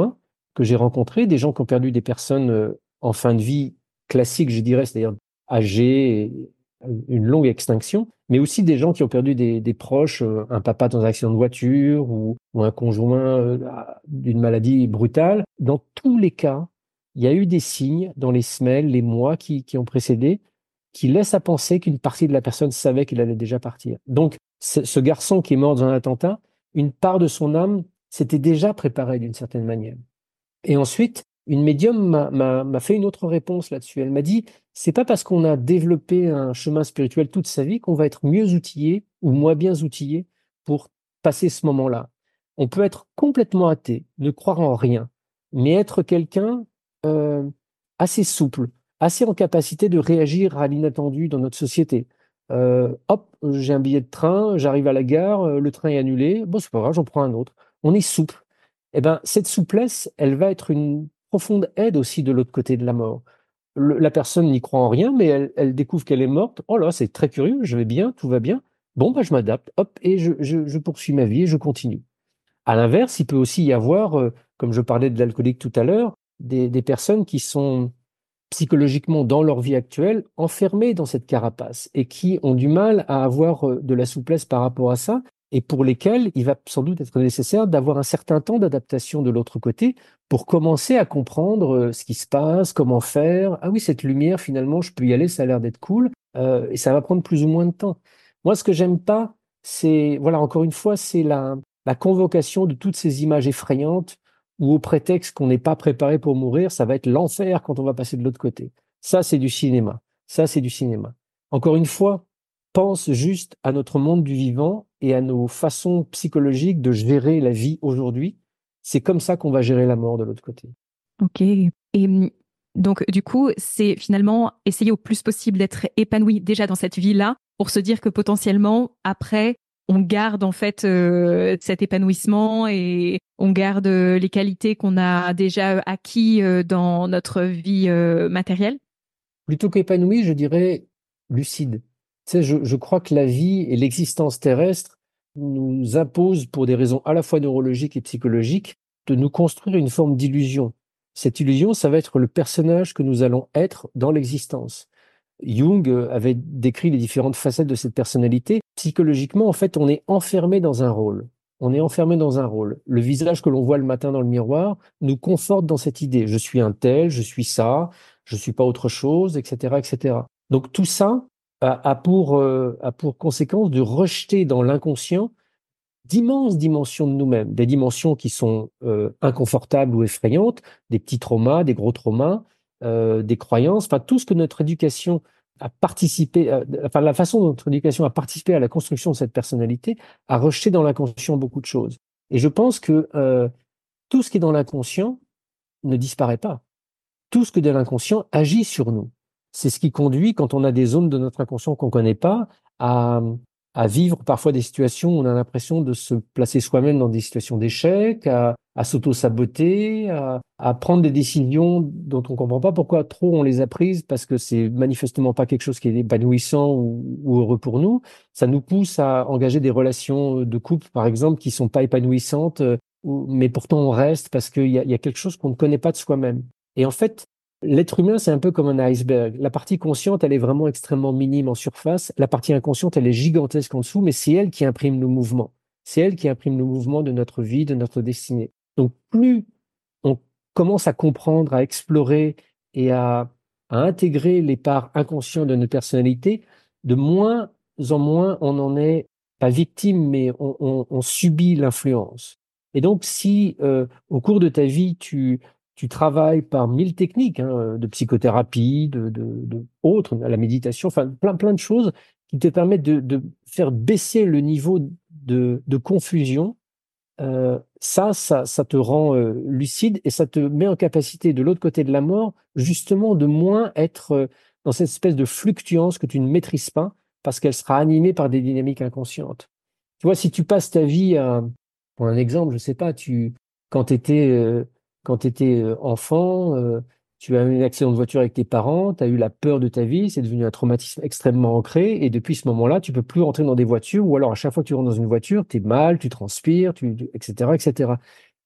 que j'ai rencontrés, des gens qui ont perdu des personnes euh, en fin de vie classique, je dirais, c'est-à-dire âgées, et une longue extinction, mais aussi des gens qui ont perdu des, des proches, euh, un papa dans un accident de voiture ou, ou un conjoint euh, d'une maladie brutale. Dans tous les cas, il y a eu des signes dans les semaines, les mois qui, qui ont précédé, qui laissent à penser qu'une partie de la personne savait qu'il allait déjà partir. Donc, ce, ce garçon qui est mort dans un attentat, une part de son âme s'était déjà préparée d'une certaine manière. Et ensuite, une médium m'a m'a- m'a fait une autre réponse là-dessus. Elle m'a dit, c'est pas parce qu'on a développé un chemin spirituel toute sa vie qu'on va être mieux outillé ou moins bien outillé pour passer ce moment-là. On peut être complètement athée, ne croire en rien, mais être quelqu'un euh, assez souple, assez en capacité de réagir à l'inattendu dans notre société. Euh, hop, j'ai un billet de train, j'arrive à la gare, euh, le train est annulé, bon, c'est pas grave, j'en prends un autre. On est souple. Eh ben, cette souplesse, elle va être une profonde aide aussi de l'autre côté de la mort. Le- la personne n'y croit en rien, mais elle, elle découvre qu'elle est morte. Oh là, c'est très curieux, je vais bien, tout va bien. Bon, bah, je m'adapte, hop, et je, je- je poursuis ma vie et je continue. À l'inverse, il peut aussi y avoir, euh, comme je parlais de l'alcoolique tout à l'heure, des, des personnes qui sont psychologiquement dans leur vie actuelle enfermées dans cette carapace et qui ont du mal à avoir euh, de la souplesse par rapport à ça et pour lesquelles il va sans doute être nécessaire d'avoir un certain temps d'adaptation de l'autre côté pour commencer à comprendre euh, ce qui se passe, comment faire. Ah oui, cette lumière, finalement, je peux y aller, ça a l'air d'être cool, euh, et ça va prendre plus ou moins de temps. Moi, ce que j'aime pas, c'est, voilà, encore une fois, c'est la, la convocation de toutes ces images effrayantes ou au prétexte qu'on n'est pas préparé pour mourir, ça va être l'enfer quand on va passer de l'autre côté. Ça, c'est du cinéma. Ça, c'est du cinéma. Encore une fois, pense juste à notre monde du vivant et à nos façons psychologiques de gérer la vie aujourd'hui. C'est comme ça qu'on va gérer la mort de l'autre côté. Ok. Et hum, donc, du coup, c'est finalement essayer au plus possible d'être épanoui déjà dans cette vie-là pour se dire que potentiellement, après, on garde en fait euh, cet épanouissement et on garde euh, les qualités qu'on a déjà acquis euh, dans notre vie euh, matérielle. Plutôt qu'épanoui, je dirais lucide. Tu sais, je, je crois que la vie et l'existence terrestre nous imposent, pour des raisons à la fois neurologiques et psychologiques, de nous construire une forme d'illusion. Cette illusion, ça va être le personnage que nous allons être dans l'existence. Jung euh, avait décrit les différentes facettes de cette personnalité. Psychologiquement, en fait, on est enfermé dans un rôle. On est enfermé dans un rôle. Le visage que l'on voit le matin dans le miroir nous conforte dans cette idée. Je suis un tel, je suis ça, je suis pas autre chose, et cetera, et cetera. Donc tout ça a, a pour, euh, a pour conséquence de rejeter dans l'inconscient d'immenses dimensions de nous-mêmes, des dimensions qui sont euh, inconfortables ou effrayantes, des petits traumas, des gros traumas, euh, des croyances, enfin tout ce que notre éducation a participé, euh, enfin la façon dont notre éducation a participé à la construction de cette personnalité, a rejeté dans l'inconscient beaucoup de choses. Et je pense que euh, tout ce qui est dans l'inconscient ne disparaît pas. Tout ce que de l'inconscient agit sur nous. C'est ce qui conduit, quand on a des zones de notre inconscient qu'on ne connaît pas, à, à vivre parfois des situations où on a l'impression de se placer soi-même dans des situations d'échec, à, à s'auto-saboter, à, à prendre des décisions dont on ne comprend pas pourquoi trop on les a prises, parce que c'est manifestement pas quelque chose qui est épanouissant ou, ou heureux pour nous. Ça nous pousse à engager des relations de couple, par exemple, qui sont pas épanouissantes, euh, ou- mais pourtant on reste parce qu'il y a, il y a quelque chose qu'on ne connaît pas de soi-même. Et en fait, l'être humain, c'est un peu comme un iceberg. La partie consciente, elle est vraiment extrêmement minime en surface. La partie inconsciente, elle est gigantesque en dessous, mais c'est elle qui imprime le mouvement. C'est elle qui imprime le mouvement de notre vie, de notre destinée. Donc, plus on commence à comprendre, à explorer et à, à intégrer les parts inconscientes de notre personnalité, de moins en moins on en est pas victime, mais on, on- on subit l'influence. Et donc, si euh, au cours de ta vie, tu, tu travailles par mille techniques, hein, de psychothérapie, de, de, de autres, la méditation, enfin plein, plein de choses qui te permettent de, de faire baisser le niveau de, de confusion, euh, ça, ça, ça te rend euh, lucide et ça te met en capacité de l'autre côté de la mort, justement, de moins être euh, dans cette espèce de fluctuance que tu ne maîtrises pas parce qu'elle sera animée par des dynamiques inconscientes. Tu vois, si tu passes ta vie à, pour un exemple, je sais pas, tu, quand tu étais, quand tu étais enfant, euh, tu as eu un accident de voiture avec tes parents, tu as eu la peur de ta vie, c'est devenu un traumatisme extrêmement ancré, et depuis ce moment-là, tu peux plus rentrer dans des voitures, ou alors à chaque fois que tu rentres dans une voiture, tu es mal, tu transpires, tu, tu- et cetera, et cetera.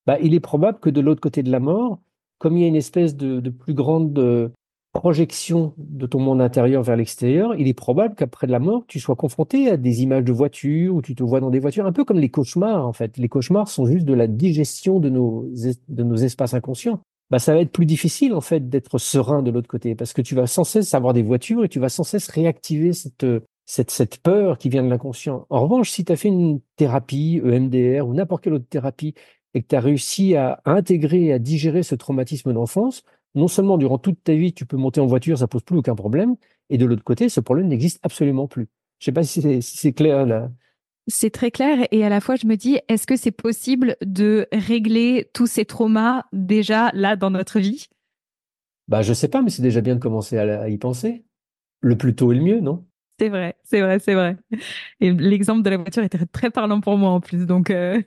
bah, il est probable que de l'autre côté de la mort, comme il y a une espèce de, de plus grande euh, projection de ton monde intérieur vers l'extérieur, il est probable qu'après la mort, tu sois confronté à des images de voitures, ou tu te vois dans des voitures, un peu comme les cauchemars, en fait. Les cauchemars sont juste de la digestion de nos, es- de nos espaces inconscients. Bah, ça va être plus difficile, en fait, d'être serein de l'autre côté, parce que tu vas sans cesse avoir des voitures et tu vas sans cesse réactiver cette, cette, cette peur qui vient de l'inconscient. En revanche, si tu as fait une thérapie, E M D R ou n'importe quelle autre thérapie, et que tu as réussi à intégrer et à digérer ce traumatisme d'enfance, non seulement durant toute ta vie, tu peux monter en voiture, ça pose plus aucun problème, et de l'autre côté, ce problème n'existe absolument plus. Je sais pas si c'est si c'est clair là. C'est très clair et à la fois je me dis, est-ce que c'est possible de régler tous ces traumas déjà là dans notre vie? Bah, je sais pas, mais c'est déjà bien de commencer à, à y penser. Le plus tôt est le mieux, non? C'est vrai, c'est vrai, c'est vrai. Et l'exemple de la voiture était très parlant pour moi en plus. Donc, euh,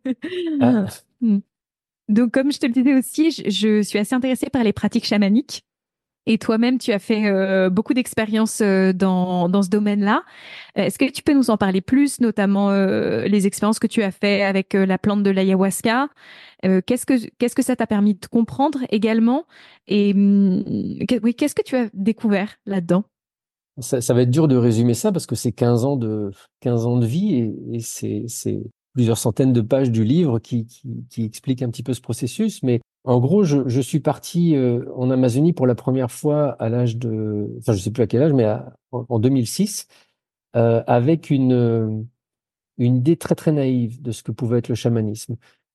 Ah, hmm. Donc comme je te le disais aussi, je, je suis assez intéressée par les pratiques chamaniques. Et toi-même, tu as fait euh, beaucoup d'expériences euh, dans, dans ce domaine-là. Euh, Est-ce que tu peux nous en parler plus, notamment euh, les expériences que tu as fait avec euh, la plante de l'ayahuasca? Euh, qu'est-ce que qu'est-ce que ça t'a permis de comprendre également? Et hum, que- oui, qu'est-ce que tu as découvert là-dedans? ça, ça va être dur de résumer ça parce que c'est quinze ans de, quinze ans de vie et, et c'est, c'est plusieurs centaines de pages du livre qui, qui, qui expliquent un petit peu ce processus. Mais en gros, je, je suis parti euh, en Amazonie pour la première fois à l'âge de, enfin, je sais plus à quel âge, mais à- en, en deux mille six, euh, avec une, euh, une idée très très naïve de ce que pouvait être le chamanisme.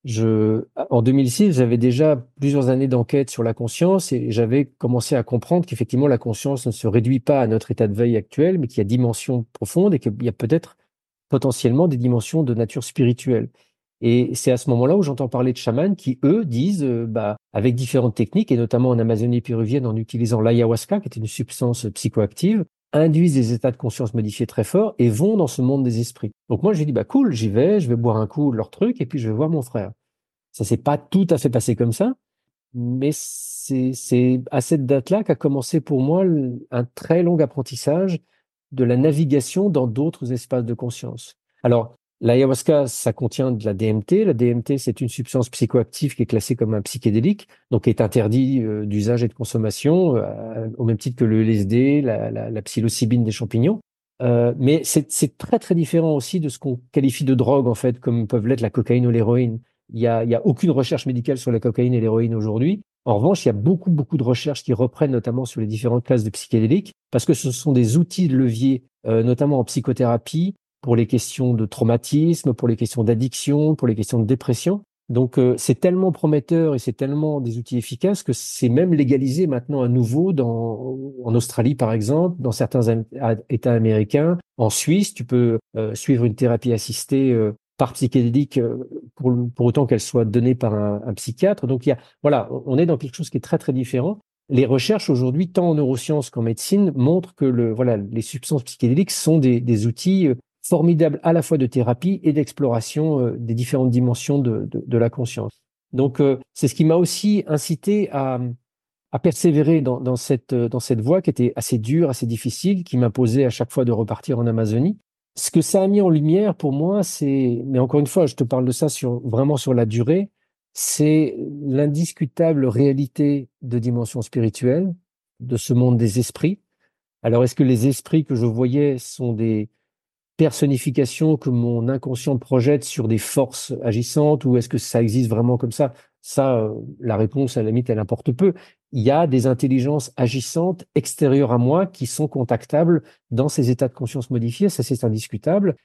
Je, en deux mille six, j'avais déjà plusieurs années d'enquête sur la conscience et j'avais commencé à comprendre qu'effectivement la conscience ne se réduit pas à notre état de veille actuel, mais qu'il y a dimensions profondes et qu'il y a peut-être potentiellement des dimensions de nature spirituelle. Et c'est à ce moment-là où j'entends parler de chamans qui, eux, disent, euh, bah, avec différentes techniques, et notamment en Amazonie péruvienne en utilisant l'ayahuasca, qui est une substance psychoactive, induisent des états de conscience modifiés très forts et vont dans ce monde des esprits. Donc moi, j'ai dit, bah cool, j'y vais, je vais boire un coup de leur truc et puis je vais voir mon frère. Ça s'est pas tout à fait passé comme ça, mais c'est, c'est à cette date-là qu'a commencé pour moi le- un très long apprentissage de la navigation dans d'autres espaces de conscience. Alors, l'ayahuasca, ça contient de la D M T. La D M T, c'est une substance psychoactive qui est classée comme un psychédélique, donc qui est interdit euh, d'usage et de consommation, euh, au même titre que le L S D, la, la, la psilocybine des champignons. Euh, mais c'est c'est très très différent aussi de ce qu'on qualifie de drogue, en fait, comme peuvent l'être la cocaïne ou l'héroïne. Il y a, il y a aucune recherche médicale sur la cocaïne et l'héroïne aujourd'hui. En revanche, il y a beaucoup, beaucoup de recherches qui reprennent notamment sur les différentes classes de psychédéliques, parce que ce sont des outils de levier, euh, notamment en psychothérapie, pour les questions de traumatisme, pour les questions d'addiction, pour les questions de dépression. Donc, euh, c'est tellement prometteur et c'est tellement des outils efficaces que c'est même légalisé maintenant à nouveau dans, en Australie, par exemple, dans certains am- a- États américains. En Suisse, tu peux euh, suivre une thérapie assistée euh, par psychédélique euh, pour, pour autant qu'elle soit donnée par un, un psychiatre. Donc, il y a, voilà, on est dans quelque chose qui est très, très différent. Les recherches aujourd'hui, tant en neurosciences qu'en médecine, montrent que le, voilà, les substances psychédéliques sont des, des outils euh, formidables à la fois de thérapie et d'exploration euh, des différentes dimensions de, de, de la conscience. Donc, euh, c'est ce qui m'a aussi incité à, à persévérer dans, dans cette, dans cette voie qui était assez dure, assez difficile, qui m'imposait à chaque fois de repartir en Amazonie. Ce que ça a mis en lumière pour moi, c'est, mais encore une fois, je te parle de ça sur, vraiment sur la durée, c'est l'indiscutable réalité de dimension spirituelle, de ce monde des esprits. Alors, est-ce que les esprits que je voyais sont des personnification que mon inconscient projette sur des forces agissantes ou est-ce que ça existe vraiment comme ça? Ça, euh, la réponse, à la limite, elle importe peu. Il y a des intelligences agissantes extérieures à moi qui sont contactables dans ces états de conscience modifiés, ça c'est indiscutable.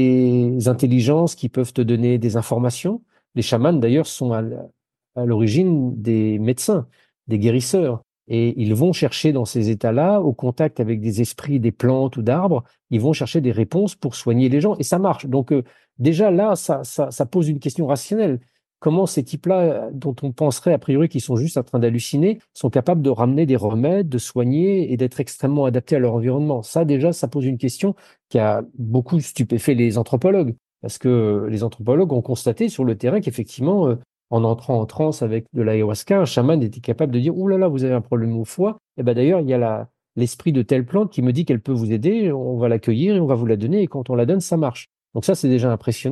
Des intelligences qui peuvent te donner des informations. Les chamans, d'ailleurs, sont à l- à l'origine des médecins, des guérisseurs. Et ils vont chercher dans ces états-là, au contact avec des esprits, des plantes ou d'arbres, ils vont chercher des réponses pour soigner les gens et ça marche. Donc euh, déjà là, ça, ça, ça pose une question rationnelle. Comment ces types-là, euh, dont on penserait a priori qu'ils sont juste en train d'halluciner, sont capables de ramener des remèdes, de soigner et d'être extrêmement adaptés à leur environnement? Ça déjà, ça pose une question qui a beaucoup stupéfait les anthropologues. Parce que euh, les anthropologues ont constaté sur le terrain qu'effectivement, euh, en entrant en transe avec de l'ayahuasca, un chaman était capable de dire, ouh là là, vous avez un problème au foie. Et ben d'ailleurs, il y a la, l'esprit de telle plante qui me dit qu'elle peut vous aider, on va l'accueillir et on va vous la donner, et quand on la donne, ça marche. Donc ça, c'est déjà impressionnant.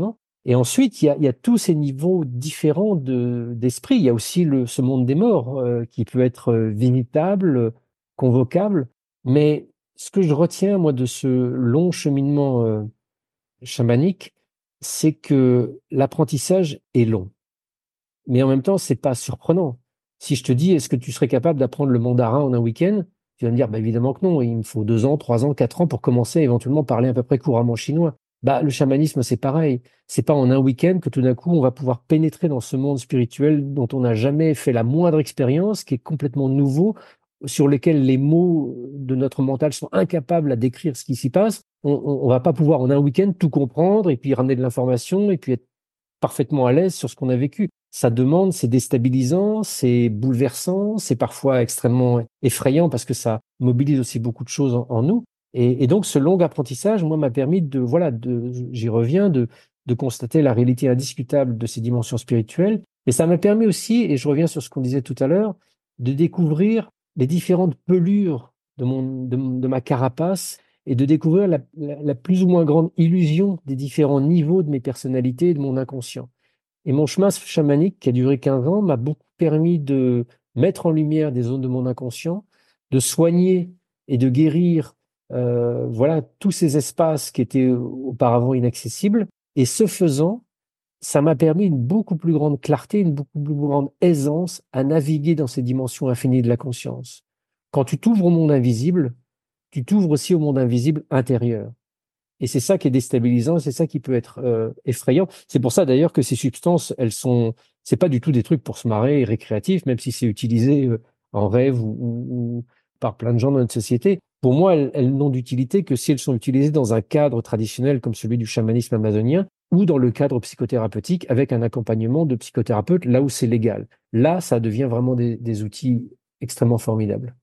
Et ensuite, il y a, il y a tous ces niveaux différents de, d'esprit. Il y a aussi le, ce monde des morts euh, qui peut être euh, visitable, euh, convocable. Mais ce que je retiens, moi, de ce long cheminement euh, chamanique, c'est que l'apprentissage est long. Mais en même temps, c'est pas surprenant. Si je te dis, est-ce que tu serais capable d'apprendre le mandarin en un week-end? Tu vas me dire, bah, évidemment que non. Il me faut deux ans, trois ans, quatre ans pour commencer à éventuellement parler à peu près couramment chinois. Bah, le chamanisme, c'est pareil. C'est pas en un week-end que tout d'un coup, on va pouvoir pénétrer dans ce monde spirituel dont on n'a jamais fait la moindre expérience, qui est complètement nouveau, sur lesquels les mots de notre mental sont incapables à décrire ce qui s'y passe. On, on, on va pas pouvoir en un week-end tout comprendre et puis ramener de l'information et puis être parfaitement à l'aise sur ce qu'on a vécu. Ça demande, c'est déstabilisant, c'est bouleversant, c'est parfois extrêmement effrayant parce que ça mobilise aussi beaucoup de choses en, en nous. Et, et donc, ce long apprentissage, moi, m'a permis de, voilà, de, j'y reviens, de, de constater la réalité indiscutable de ces dimensions spirituelles. Et ça m'a permis aussi, et je reviens sur ce qu'on disait tout à l'heure, de découvrir les différentes pelures de mon, de, de ma carapace et de découvrir la, la, la plus ou moins grande illusion des différents niveaux de mes personnalités et de mon inconscient. Et mon chemin chamanique, qui a duré quinze ans, m'a beaucoup permis de mettre en lumière des zones de mon inconscient, de soigner et de guérir euh, voilà, tous ces espaces qui étaient auparavant inaccessibles. Et ce faisant, ça m'a permis une beaucoup plus grande clarté, une beaucoup plus grande aisance à naviguer dans ces dimensions infinies de la conscience. Quand tu t'ouvres au monde invisible, tu t'ouvres aussi au monde invisible intérieur. Et c'est ça qui est déstabilisant, c'est ça qui peut être euh, effrayant. C'est pour ça d'ailleurs que ces substances, elles sont, c'est pas du tout des trucs pour se marrer et récréatifs, même si c'est utilisé euh, en rêve ou, ou- ou par plein de gens dans notre société. Pour moi, elles, elles n'ont d'utilité que si elles sont utilisées dans un cadre traditionnel comme celui du chamanisme amazonien ou dans le cadre psychothérapeutique avec un accompagnement de psychothérapeute là où c'est légal. Là, ça devient vraiment des, des outils extrêmement formidables.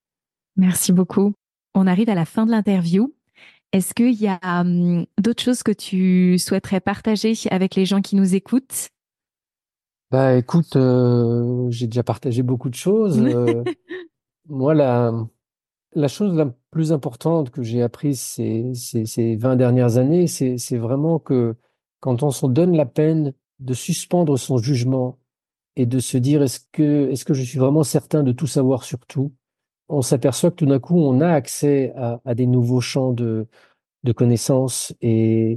Merci beaucoup. On arrive à la fin de l'interview. Est-ce qu'il y a hum, d'autres choses que tu souhaiterais partager avec les gens qui nous écoutent? Bah écoute, euh, j'ai déjà partagé beaucoup de choses. Euh, moi, la, la chose la plus importante que j'ai apprise ces, ces, ces vingt dernières années, c'est, c'est vraiment que quand on se donne la peine de suspendre son jugement et de se dire est-ce que, est-ce que je suis vraiment certain de tout savoir sur tout, on s'aperçoit que tout d'un coup, on a accès à, à des nouveaux champs de, de connaissances. Et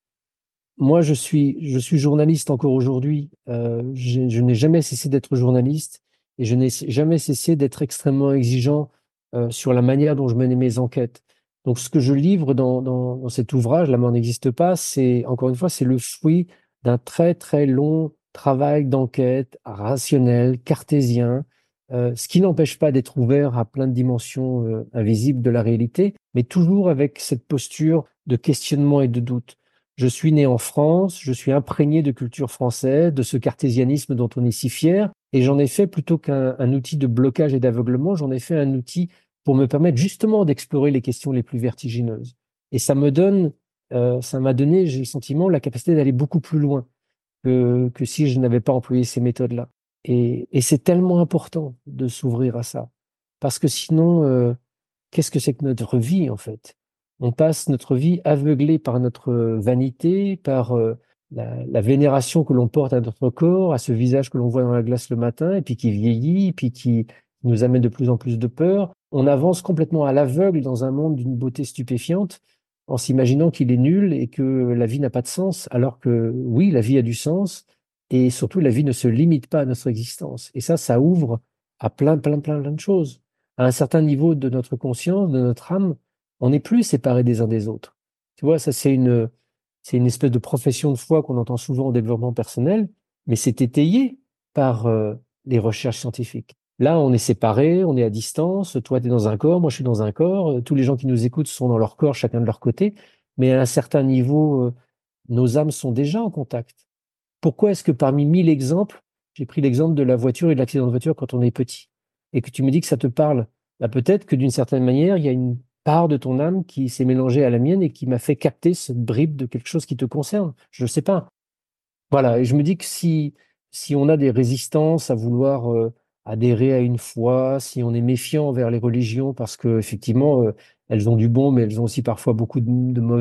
moi, je suis, je suis journaliste encore aujourd'hui. Euh, je, je n'ai jamais cessé d'être journaliste et je n'ai jamais cessé d'être extrêmement exigeant euh, sur la manière dont je menais mes enquêtes. Donc, ce que je livre dans, dans, dans cet ouvrage, La mort n'existe pas, c'est, encore une fois, c'est le fruit d'un très, très long travail d'enquête rationnel, cartésien, euh, ce qui n'empêche pas d'être ouvert à plein de dimensions euh, invisibles de la réalité, mais toujours avec cette posture de questionnement et de doute. Je suis né en France, je suis imprégné de culture française, de ce cartésianisme dont on est si fier, et j'en ai fait plutôt qu'un un outil de blocage et d'aveuglement, j'en ai fait un outil pour me permettre justement d'explorer les questions les plus vertigineuses. Et ça me donne, euh, ça m'a donné, j'ai le sentiment, la capacité d'aller beaucoup plus loin que, que si je n'avais pas employé ces méthodes-là. Et, et c'est tellement important de s'ouvrir à ça, parce que sinon, euh, qu'est-ce que c'est que notre vie en fait? On passe notre vie aveuglé par notre vanité, par euh, la, la vénération que l'on porte à notre corps, à ce visage que l'on voit dans la glace le matin, et puis qui vieillit, puis qui nous amène de plus en plus de peur. On avance complètement à l'aveugle dans un monde d'une beauté stupéfiante, en s'imaginant qu'il est nul et que la vie n'a pas de sens, alors que oui, la vie a du sens, et surtout la vie ne se limite pas à notre existence. Et ça, ça ouvre à plein, plein, plein, plein de choses. À un certain niveau de notre conscience, de notre âme, on n'est plus séparés des uns des autres. Tu vois, ça, c'est une, c'est une espèce de profession de foi qu'on entend souvent en développement personnel, mais c'est étayé par euh, les recherches scientifiques. Là, on est séparés, on est à distance. Toi, tu es dans un corps, moi, je suis dans un corps. Euh, Tous les gens qui nous écoutent sont dans leur corps, chacun de leur côté. Mais à un certain niveau, euh, nos âmes sont déjà en contact. Pourquoi est-ce que parmi mille exemples, j'ai pris l'exemple de la voiture et de l'accident de voiture quand on est petit, et que tu me dis que ça te parle? Bah, peut-être que d'une certaine manière, il y a une part de ton âme qui s'est mélangée à la mienne et qui m'a fait capter cette bribe de quelque chose qui te concerne. Je ne sais pas. Voilà, et je me dis que si, si on a des résistances à vouloir euh, adhérer à une foi, si on est méfiant envers les religions parce que effectivement euh, elles ont du bon, mais elles ont aussi parfois beaucoup de, de mauvais,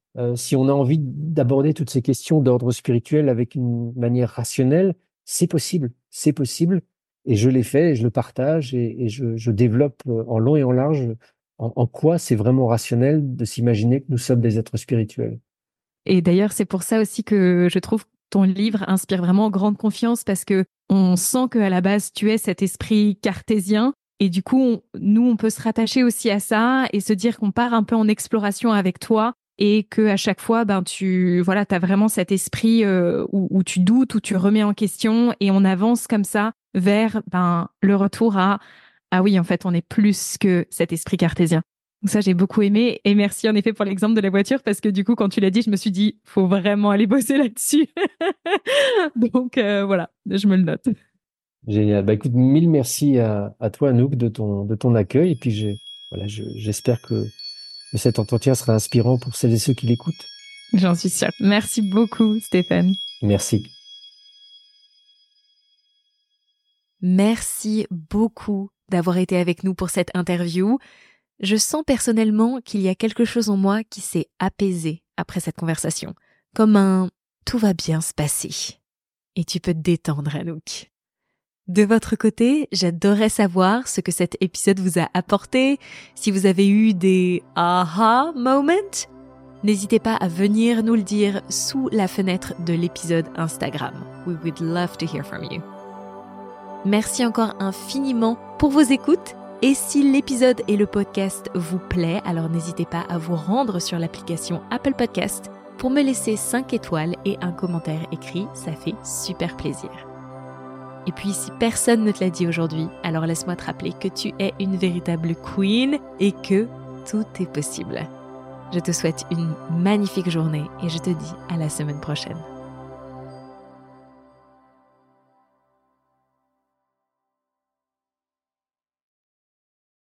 Euh, si on a envie d'aborder toutes ces questions d'ordre spirituel avec une manière rationnelle, c'est possible, c'est possible. Et je l'ai fait, et je le partage, et, et je, je développe euh, en long et en large en, en quoi c'est vraiment rationnel de s'imaginer que nous sommes des êtres spirituels. Et d'ailleurs, c'est pour ça aussi que je trouve que ton livre inspire vraiment grande confiance parce que on sent qu'à la base, tu es cet esprit cartésien. Et du coup, on- nous, on peut se rattacher aussi à ça et se dire qu'on part un peu en exploration avec toi et que à chaque fois, ben, tu, voilà, t'as vraiment cet esprit euh, où, où tu doutes, où tu remets en question et on avance comme ça vers, ben, le retour à, ah oui, en fait, on est plus que cet esprit cartésien. Donc ça, j'ai beaucoup aimé. Et merci en effet pour l'exemple de la voiture parce que du coup, quand tu l'as dit, je me suis dit, faut vraiment aller bosser là-dessus. Donc euh, voilà, je me le note. Génial. Bah, écoute, mille merci à, à toi, Anouk, de ton, de ton accueil. Et puis, j'ai, voilà, je- j'espère que, que cet entretien sera inspirant pour celles et ceux qui l'écoutent. J'en suis sûre. Merci beaucoup, Stéphane. Merci. Merci beaucoup d'avoir été avec nous pour cette interview. Je sens personnellement qu'il y a quelque chose en moi qui s'est apaisé après cette conversation. Comme un « tout va bien se passer ». Et tu peux te détendre, Anouk. De votre côté, j'adorerais savoir ce que cet épisode vous a apporté, si vous avez eu des « aha moments ». N'hésitez pas à venir nous le dire sous la fenêtre de l'épisode Instagram. We would love to hear from you. Merci encore infiniment pour vos écoutes. Et si l'épisode et le podcast vous plaît, alors n'hésitez pas à vous rendre sur l'application Apple Podcast pour me laisser cinq étoiles et un commentaire écrit, ça fait super plaisir. Et puis si personne ne te l'a dit aujourd'hui, alors laisse-moi te rappeler que tu es une véritable queen et que tout est possible. Je te souhaite une magnifique journée et je te dis à la semaine prochaine.